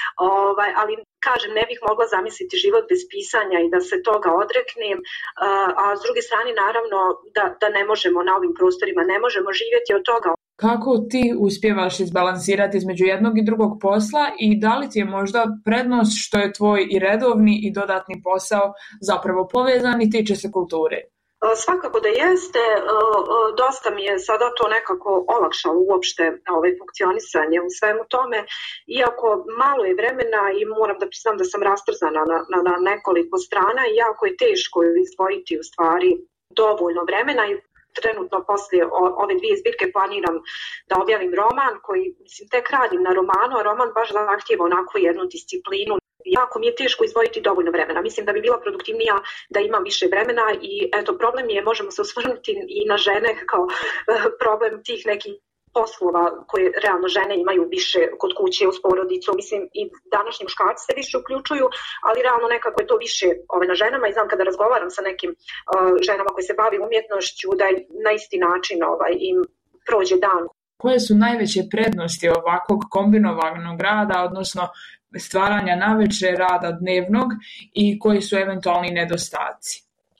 Ali kažem, ne bih mogla zamisliti život bez pisanja i da se toga odreknem, a s druge strane naravno da ne možemo na ovim prostorima, ne možemo živjeti od toga. Kako ti uspijevaš izbalansirati između jednog i drugog posla i da li ti je možda prednost što je tvoj i redovni i dodatni posao zapravo povezan i tiče se kulture? Svakako da jeste, dosta mi je sada to nekako olakšalo uopšte funkcionisanje u svemu tome, iako malo je vremena i moram da priznam da sam rastrzana na nekoliko strana i jako je teško izdvojiti u stvari dovoljno vremena i trenutno poslije ove 2 zbirke planiram da objavim roman koji, tek radim na romanu, a roman baš zahtijeva onako jednu disciplinu. Jako mi je teško izdvojiti dovoljno vremena. Mislim da bi bila produktivnija da imam više vremena i problem je, možemo se osvrnuti i na žene kao problem tih nekih poslova koje realno žene imaju više kod kuće uz porodicu. Mislim i današnji muškarci se više uključuju, ali realno nekako je to više na ženama i znam kada razgovaram sa nekim ženama koje se bavi umjetnošću da je na isti način im prođe dan. Koje su najveće prednosti ovakvog kombinovanog rada, odnosno stvaranja navečer, rada dnevnog i koji su eventualni nedostaci?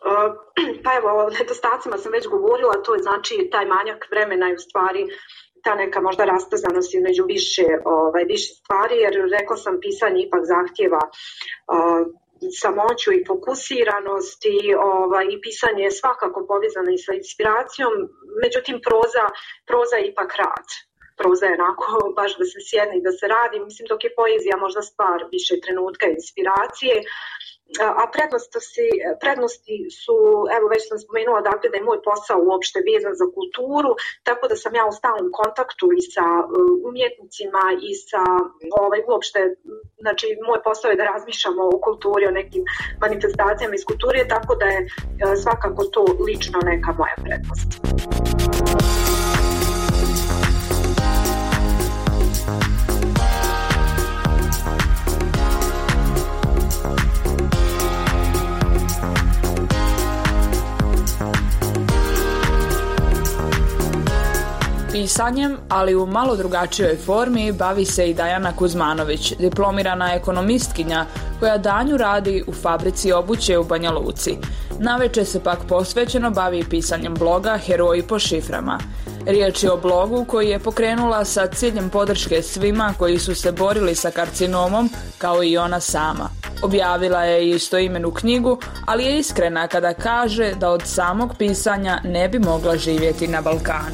Pa evo, o nedostacima sam već govorila, to je znači taj manjak vremena i u stvari ta neka možda rastrzanost između više stvari, jer rekla sam pisanje ipak zahtjeva samoću i fokusiranost i pisanje je svakako povezano i sa inspiracijom, međutim proza je ipak rad. Proza je onako baš da se sjedne i da se radi, mislim dok je poezija možda stvar više trenutka inspiracije. A prednosti su, evo već sam spomenula dakle da je moj posao uopšte vezan za kulturu, tako da sam ja u stalnom kontaktu i sa umjetnicima i sa uopšte, znači moj posao je da razmišljamo o kulturi, o nekim manifestacijama iz kulture, tako da je svakako to lično neka moja prednost. Pisanjem, ali u malo drugačijoj formi, bavi se i Dajana Kuzmanović, diplomirana ekonomistkinja koja danju radi u fabrici obuće u Banja Luci. Navečer se pak posvećeno bavi pisanjem bloga Heroji po šiframa. Riječ je o blogu koji je pokrenula sa ciljem podrške svima koji su se borili sa karcinomom, kao i ona sama. Objavila je istoimenu knjigu, ali je iskrena kada kaže da od samog pisanja ne bi mogla živjeti na Balkanu.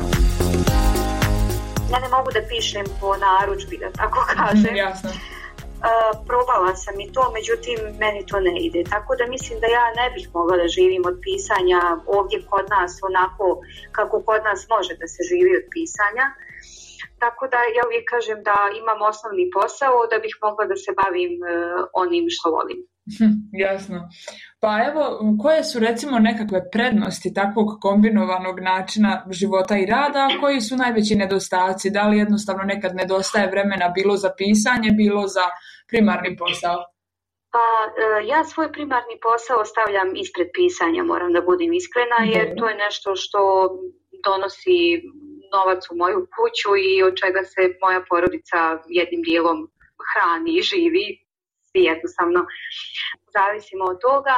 Ja ne mogu da pišem po narudžbi, da tako kažem. Jasno. Probala sam i to, međutim meni to ne ide. Tako da mislim da ja ne bih mogla da živim od pisanja ovdje kod nas onako kako kod nas može da se živi od pisanja. Tako da ja uvijek kažem da imam osnovni posao da bih mogla da se bavim onim što volim. Jasno. Pa evo, koje su recimo nekakve prednosti takvog kombinovanog načina života i rada, a koji su najveći nedostaci? Da li jednostavno nekad nedostaje vremena bilo za pisanje, bilo za primarni posao? Pa ja svoj primarni posao stavljam ispred pisanja, moram da budem iskrena, jer to je nešto što donosi novac u moju kuću i od čega se moja porodica jednim dijelom hrani i živi. Svi jednostavno zavisimo od toga.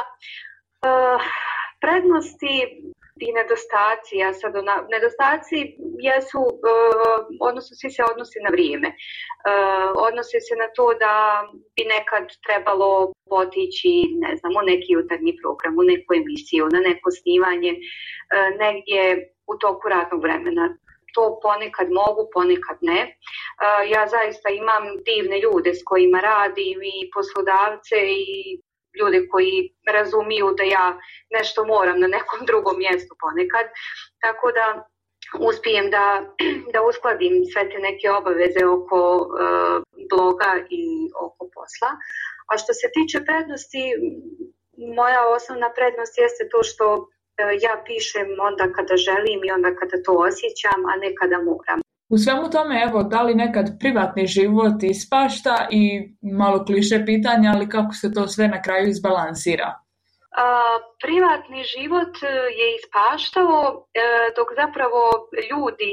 Prednosti i nedostaci, nedostaci jesu, odnosno svi se odnose na vrijeme. Odnose se na to da bi nekad trebalo otići, ne znam, u neki jutarnji program, u neku emisiju, na neko snimanje, negdje u toku radnog vremena. To ponekad mogu, ponekad ne. Ja zaista imam divne ljude s kojima radim i poslodavce i ljude koji razumiju da ja nešto moram na nekom drugom mjestu ponekad. Tako da uspijem da uskladim sve te neke obaveze oko bloga i oko posla. A što se tiče prednosti, moja osnovna prednost jeste to što ja pišem onda kada želim i onda kada to osjećam, a ne kada moram. U svemu tome, evo, da li nekad privatni život ispašta i malo kliše pitanja, ali kako se to sve na kraju izbalansira? Privatni život je ispaštao, dok zapravo ljudi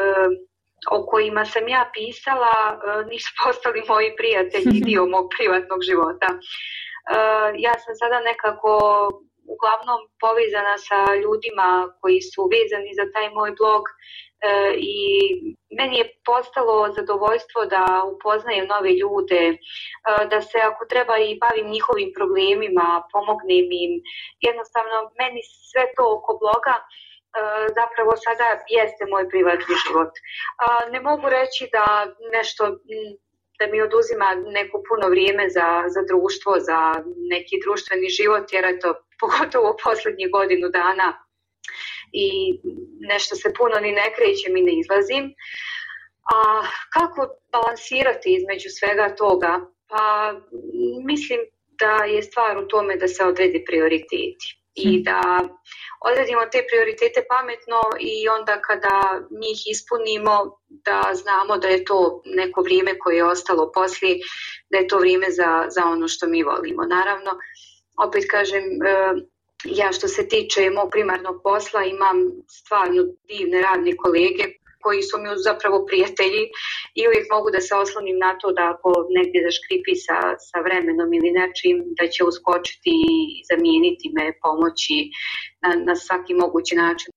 o kojima sam ja pisala nisu postali moji prijatelji, dio mog privatnog života. Ja sam sada nekako uglavnom povezana sa ljudima koji su vezani za taj moj blog i meni je postalo zadovoljstvo da upoznajem nove ljude, da se ako treba i bavim njihovim problemima, pomognem im. Jednostavno, meni sve to oko bloga zapravo sada jeste moj privatni život. Ne mogu reći da nešto da mi oduzima neko puno vrijeme za društvo, za neki društveni život, jer eto, pogotovo u posljednjih godinu dana i nešto se puno ni ne krećem i ne izlazim. A kako balansirati između svega toga? Pa mislim da je stvar u tome da se odredi prioriteti i da odredimo te prioritete pametno i onda kada njih ispunimo da znamo da je to neko vrijeme koje je ostalo poslije, da je to vrijeme za ono što mi volimo. Naravno, opet kažem, ja što se tiče mog primarnog posla imam stvarno divne radne kolege koji su mi zapravo prijatelji i uvijek mogu da se oslonim na to da ako negdje zaškripi sa vremenom ili nečim, da će uskočiti i zamijeniti me, pomoći na svaki mogući način.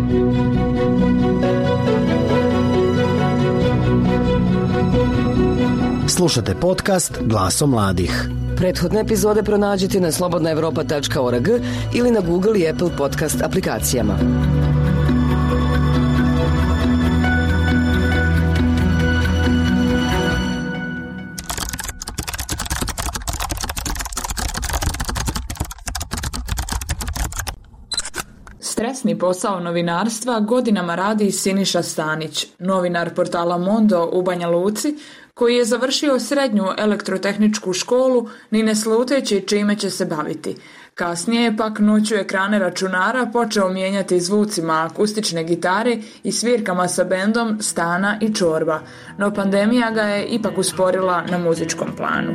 Slušate podcast Glasom mladih. Prethodne epizode pronađite na slobodnaevropa.org ili na Google i Apple podcast aplikacijama. Stresni posao novinarstva godinama radi Siniša Stanić, novinar portala Mondo u Banja Luci, koji je završio srednju elektrotehničku školu ni ne sluteći čime će se baviti. Kasnije je pak noću ekrane računara počeo mijenjati zvucima akustične gitare i svirkama sa bendom Stana i Čorba, no pandemija ga je ipak usporila na muzičkom planu.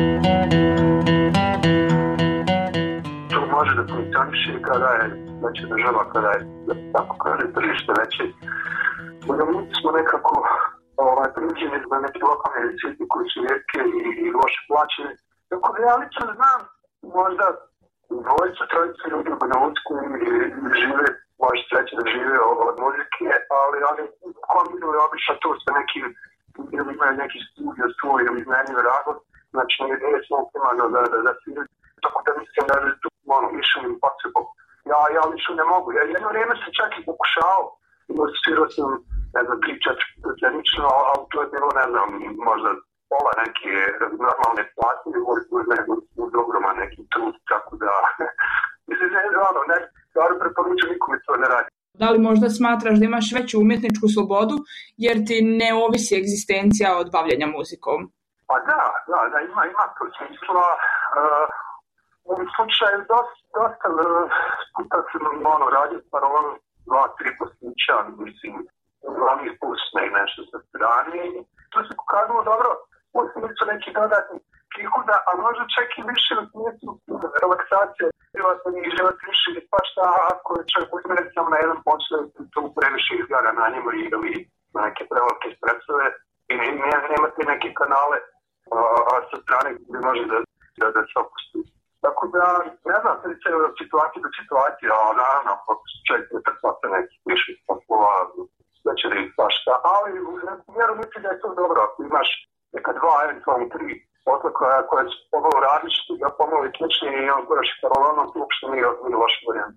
To može da funkcioniše kada je veća država, kada je, tako kaže, tržište veće. Mi smo nekako priuđeni na neke lokalne recite koji su rijetke i loše plaćene. Tako da ja lično znam, možda dvojica, trojica ljudi u Banja Luci koji žive, može sreće da žive od muzike, ali oni kombinuju obično to sa nekim, ili imaju neki studio svoj ili iznajmljiv razlog, znači nije smo primarno da sviraju. Tako da mislim da je tu više mi potrebom. Ja lično ne mogu. Jedno vrijeme sam čak i pokušao, svirao sam, ne znam, pričat lično, ali to je bilo, ne znam, možda pola neke normalne plati, nego uz ogroman neki trud, tako da, mislim, ne, preporučujem nikome to ne radi. Da li možda smatraš da imaš veću umjetničku slobodu, jer ti ne ovisi egzistencija od bavljenja muzikom? Pa da, ima to smisla. U slučaju dosta puta sam radio paralelno 2-3 poslića, mislim, glavnih pusne i nešto sa strane. To se pokazalo dobro, osim su neki dodatni prihoda, a možda čak i više u smislu relaksacije, privatno njih život više ispašta, ako je čovjek usmjeren samo na jedan posao, to previše izgara na njemu ili na neke prevelike stresove i nemate neke kanale sa strane gdje može da se opusti. Tako da, ne znam, se od situacije do situacije, a naravno, ako čovjek je pretpostavlja neki više poslova, da će da ispašta, ali u neku mjeru mislim da je to dobro, ako imaš neka 2, eventualno 3 posla koja su pomalo različiti, da pomalo i ključni i on koraš i paralelno, to uopšte nije loša varijanta.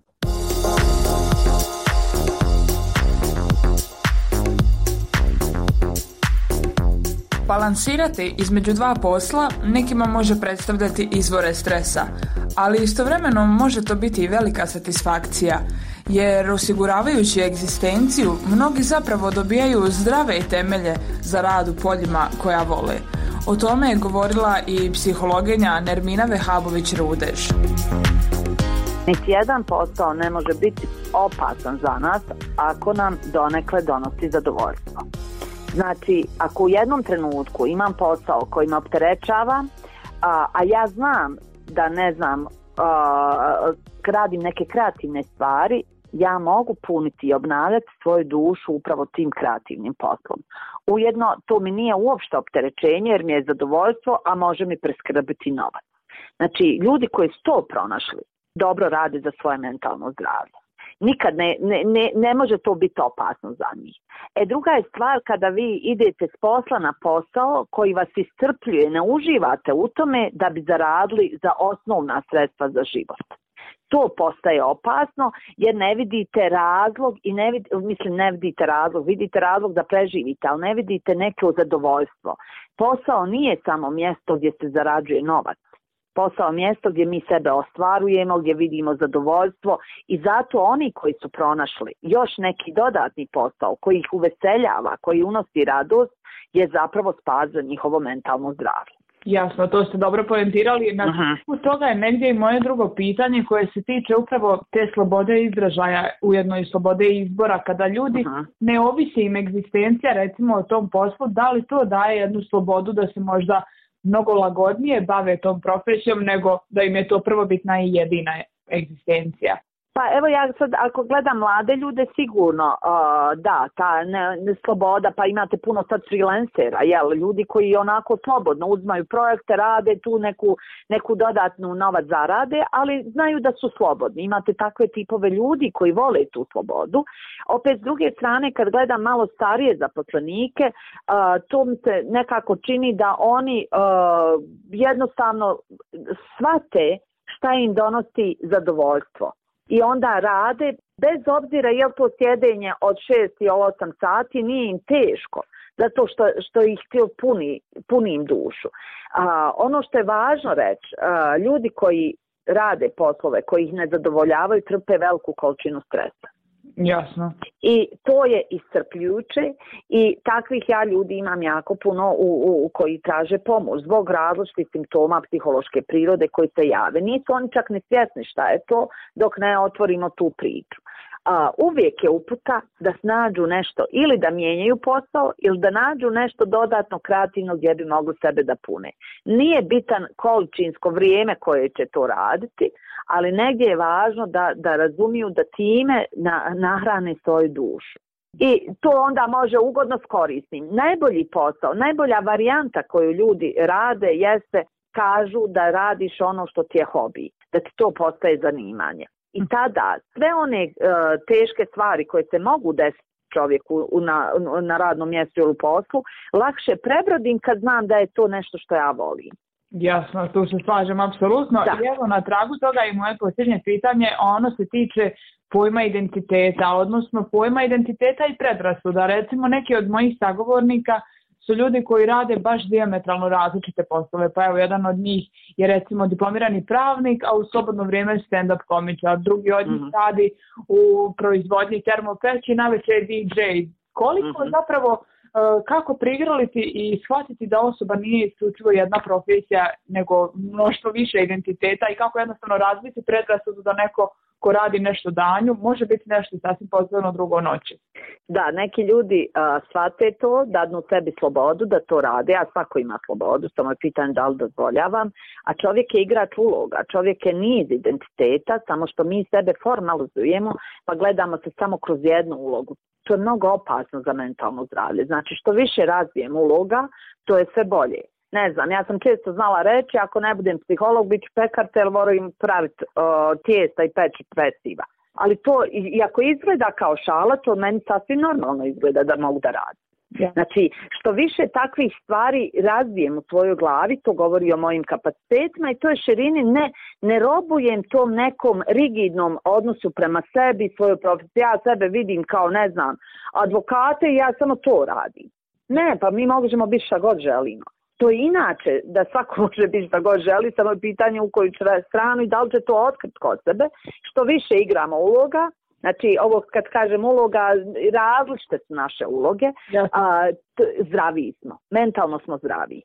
Balansirati između dva posla nekima može predstavljati izvore stresa, ali istovremeno može to biti i velika satisfakcija, jer osiguravajući egzistenciju mnogi zapravo dobijaju zdrave temelje za rad u poljima koja vole. O tome je govorila i psihologinja Nermina Vehabović-Rudež. Niti jedan posao ne može biti opasan za nas ako nam donekle donosi zadovoljstvo. Znači, ako u jednom trenutku imam posao koji me opterećava, a ja znam da radim neke kreativne stvari, ja mogu puniti i obnavljati svoju dušu upravo tim kreativnim poslom. Ujedno, to mi nije uopšte opterećenje jer mi je zadovoljstvo, a može mi preskrbiti novac. Znači, ljudi koji su to pronašli, dobro rade za svoje mentalno zdravlje. Nikad ne može to biti opasno za njih. Druga je stvar kada vi idete s posla na posao koji vas iscrpljuje, ne uživate u tome da bi zaradili za osnovna sredstva za život. To postaje opasno jer ne vidite razlog vidite razlog da preživite, ali ne vidite neko zadovoljstvo. Posao nije samo mjesto gdje se zarađuje novac. Posao mjesto gdje mi sebe ostvarujemo, gdje vidimo zadovoljstvo i zato oni koji su pronašli još neki dodatni posao koji ih uveseljava, koji unosi radost, je zapravo spas za njihovo mentalno zdravlje. Jasno, to ste dobro poentirali. Na toga je negdje i moje drugo pitanje koje se tiče upravo te slobode izražaja, ujedno i slobode izbora. Kada ljudi ne ovisi im egzistencija recimo o tom poslu, da li to daje jednu slobodu da se možda mnogo lagodnije bave tom profesijom nego da im je to prvobitna i jedina egzistencija? Pa evo ja sad ako gledam mlade ljude sigurno da, ta sloboda, pa imate puno sad freelancera, ljudi koji onako slobodno uzmaju projekte, rade tu neku dodatnu novac zarade, ali znaju da su slobodni. Imate takve tipove ljudi koji vole tu slobodu. Opet s druge strane kad gledam malo starije zaposlenike, to mi se nekako čini da oni jednostavno shvate šta im donosi zadovoljstvo. I onda rade, bez obzira je li to sjedenje od 6 ili 8 sati, nije im teško, zato što ih puni im dušu. Ono što je važno reći, ljudi koji rade poslove, koji ih ne zadovoljavaju, trpe veliku količinu stresa. Jasno. I to je iscrpljujuće i takvih ljudi imam jako puno koji traže pomoć zbog različitih simptoma psihološke prirode koji se jave. Nisu oni čak ni svjesni šta je to dok ne otvorimo tu priču. Uvijek je uputa da nađu nešto ili da mijenjaju posao ili da nađu nešto dodatno kreativno gdje bi mogli sebe da pune. Nije bitan količinsko vrijeme koje će to raditi, ali negdje je važno da razumiju da time nahrane svoju dušu. I to onda može ugodno s korisnim. Najbolji posao, najbolja varijanta koju ljudi rade jeste kažu da radiš ono što ti je hobi, da ti to postaje zanimanje. I tada sve one teške stvari koje se mogu desiti čovjeku na radnom mjestu ili u poslu, lakše prebrodim kad znam da je to nešto što ja volim. Jasno, tu se slažem apsolutno. I evo na tragu toga i moje posljednje pitanje, ono se tiče pojma identiteta, odnosno pojma identiteta i predrasuda. Recimo neki od mojih sagovornika su ljudi koji rade baš dijametralno različite poslove, pa evo jedan od njih je recimo diplomirani pravnik, a u slobodno vrijeme stand-up komičar, drugi od njih radi u proizvodnji termopeći, najveće je DJ. Koliko zapravo kako prigrliti i shvatiti da osoba nije isključivo jedna profesija, nego mnoštvo više identiteta i kako jednostavno razbiti predrasudu da neko ko radi nešto danju može biti nešto sasvim potpuno drugo noći. Da, neki ljudi shvate to, dadnu sebi slobodu da to rade, a svako ima slobodu, samo je pitanje da li dozvoljavam, a čovjek je igrač uloga, čovjek je niz identiteta, samo što mi sebe formalizujemo pa gledamo se samo kroz jednu ulogu. To je mnogo opasno za mentalno zdravlje. Znači što više razvijemo uloga, to je sve bolje. Ne znam, ja sam često znala reći, ako ne budem psiholog, bit ću pekarka jer moram praviti tijesta i peći peciva. Ali to, iako izgleda kao šala, to meni sasvim normalno izgleda da mogu da radim. Ja. Znači, što više takvih stvari razvijem u svojoj glavi, to govori o mojim kapacitetima i to je širini, ne robujem tom nekom rigidnom odnosu prema sebi, svoju profesiju. Ja sebe vidim kao, ne znam, advokate i ja samo to radim. Ne, pa mi možemo biti šta god želimo. To je inače da svako može biti šta god želi, samo je pitanje u koju stranu i da li će to otkriti kod sebe. Što više igramo uloga, znači ovo kad kažem uloga, različite su naše uloge, zdraviji smo, mentalno smo zdraviji.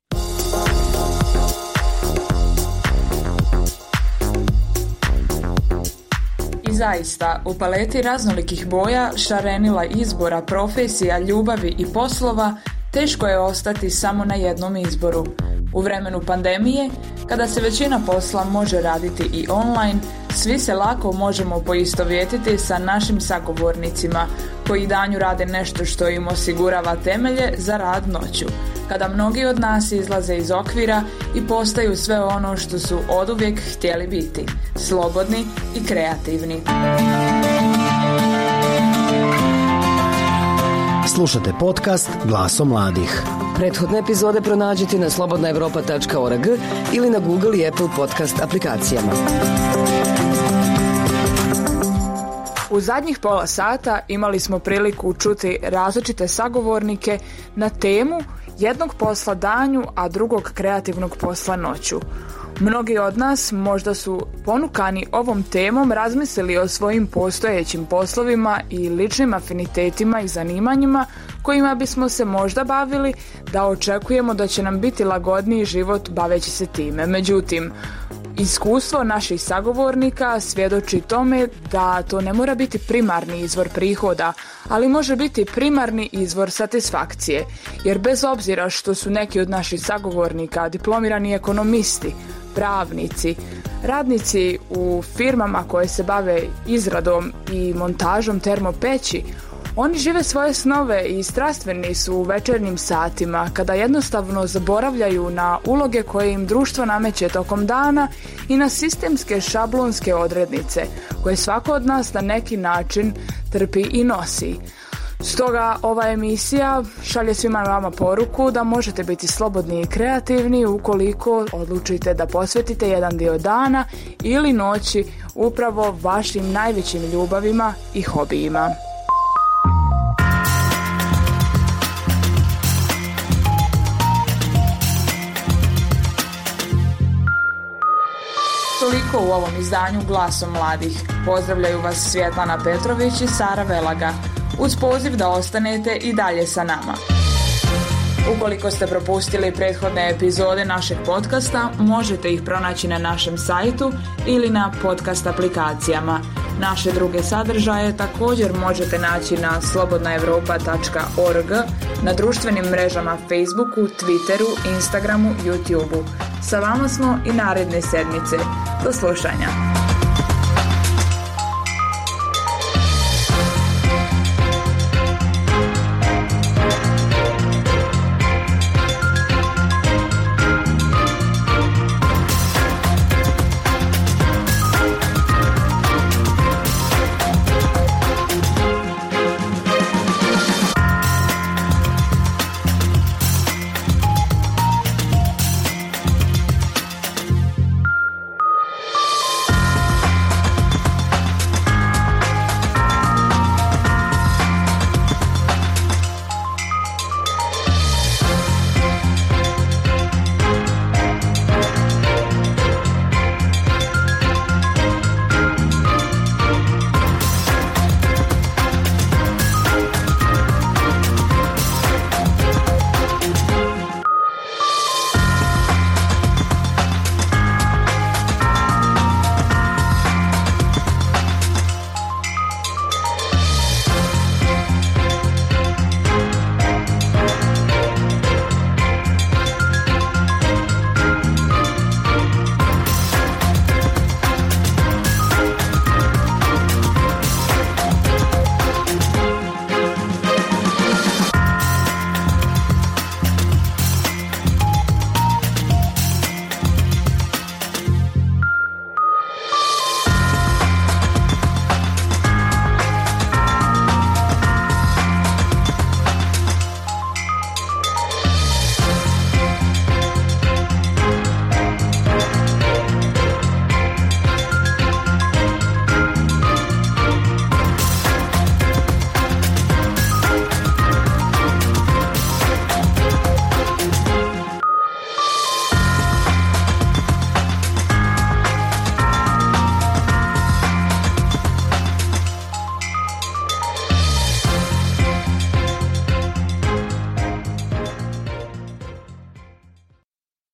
I zaista, u paleti raznolikih boja, šarenila izbora, profesija, ljubavi i poslova, teško je ostati samo na jednom izboru. U vremenu pandemije, kada se većina posla može raditi i online, svi se lako možemo poistovjetiti sa našim sagovornicima, koji danju rade nešto što im osigurava temelje za rad noću, kada mnogi od nas izlaze iz okvira i postaju sve ono što su oduvijek htjeli biti, slobodni i kreativni. Slušate podcast Glasom mladih. Prethodne epizode pronađite na slobodnaevropa.org ili na Google i Apple podcast aplikacijama. U zadnjih pola sata imali smo priliku čuti različite sagovornike na temu jednog posla danju, a drugog kreativnog posla noću. Mnogi od nas možda su ponukani ovom temom razmislili o svojim postojećim poslovima i ličnim afinitetima i zanimanjima kojima bismo se možda bavili, da očekujemo da će nam biti lagodniji život baveći se time. Međutim, iskustvo naših sagovornika svjedoči tome da to ne mora biti primarni izvor prihoda, ali može biti primarni izvor satisfakcije, jer bez obzira što su neki od naših sagovornika diplomirani ekonomisti, pravnici, radnici u firmama koje se bave izradom i montažom termopeći, oni žive svoje snove i strastveni su u večernjim satima kada jednostavno zaboravljaju na uloge koje im društvo nameće tokom dana i na sistemske šablonske odrednice koje svako od nas na neki način trpi i nosi. Stoga ova emisija šalje svima vama poruku da možete biti slobodni i kreativni ukoliko odlučite da posvetite jedan dio dana ili noći upravo vašim najvećim ljubavima i hobijima. Toliko u ovom izdanju Glasom mladih. Pozdravljaju vas Svjetlana Petrović i Sara Velaga, uz poziv da ostanete i dalje sa nama. Ukoliko ste propustili prethodne epizode našeg podcasta, možete ih pronaći na našem sajtu ili na podcast aplikacijama. Naše druge sadržaje također možete naći na slobodnaevropa.org, na društvenim mrežama Facebooku, Twitteru, Instagramu, YouTubeu. Sa vama smo i naredne sedmice. Do slušanja.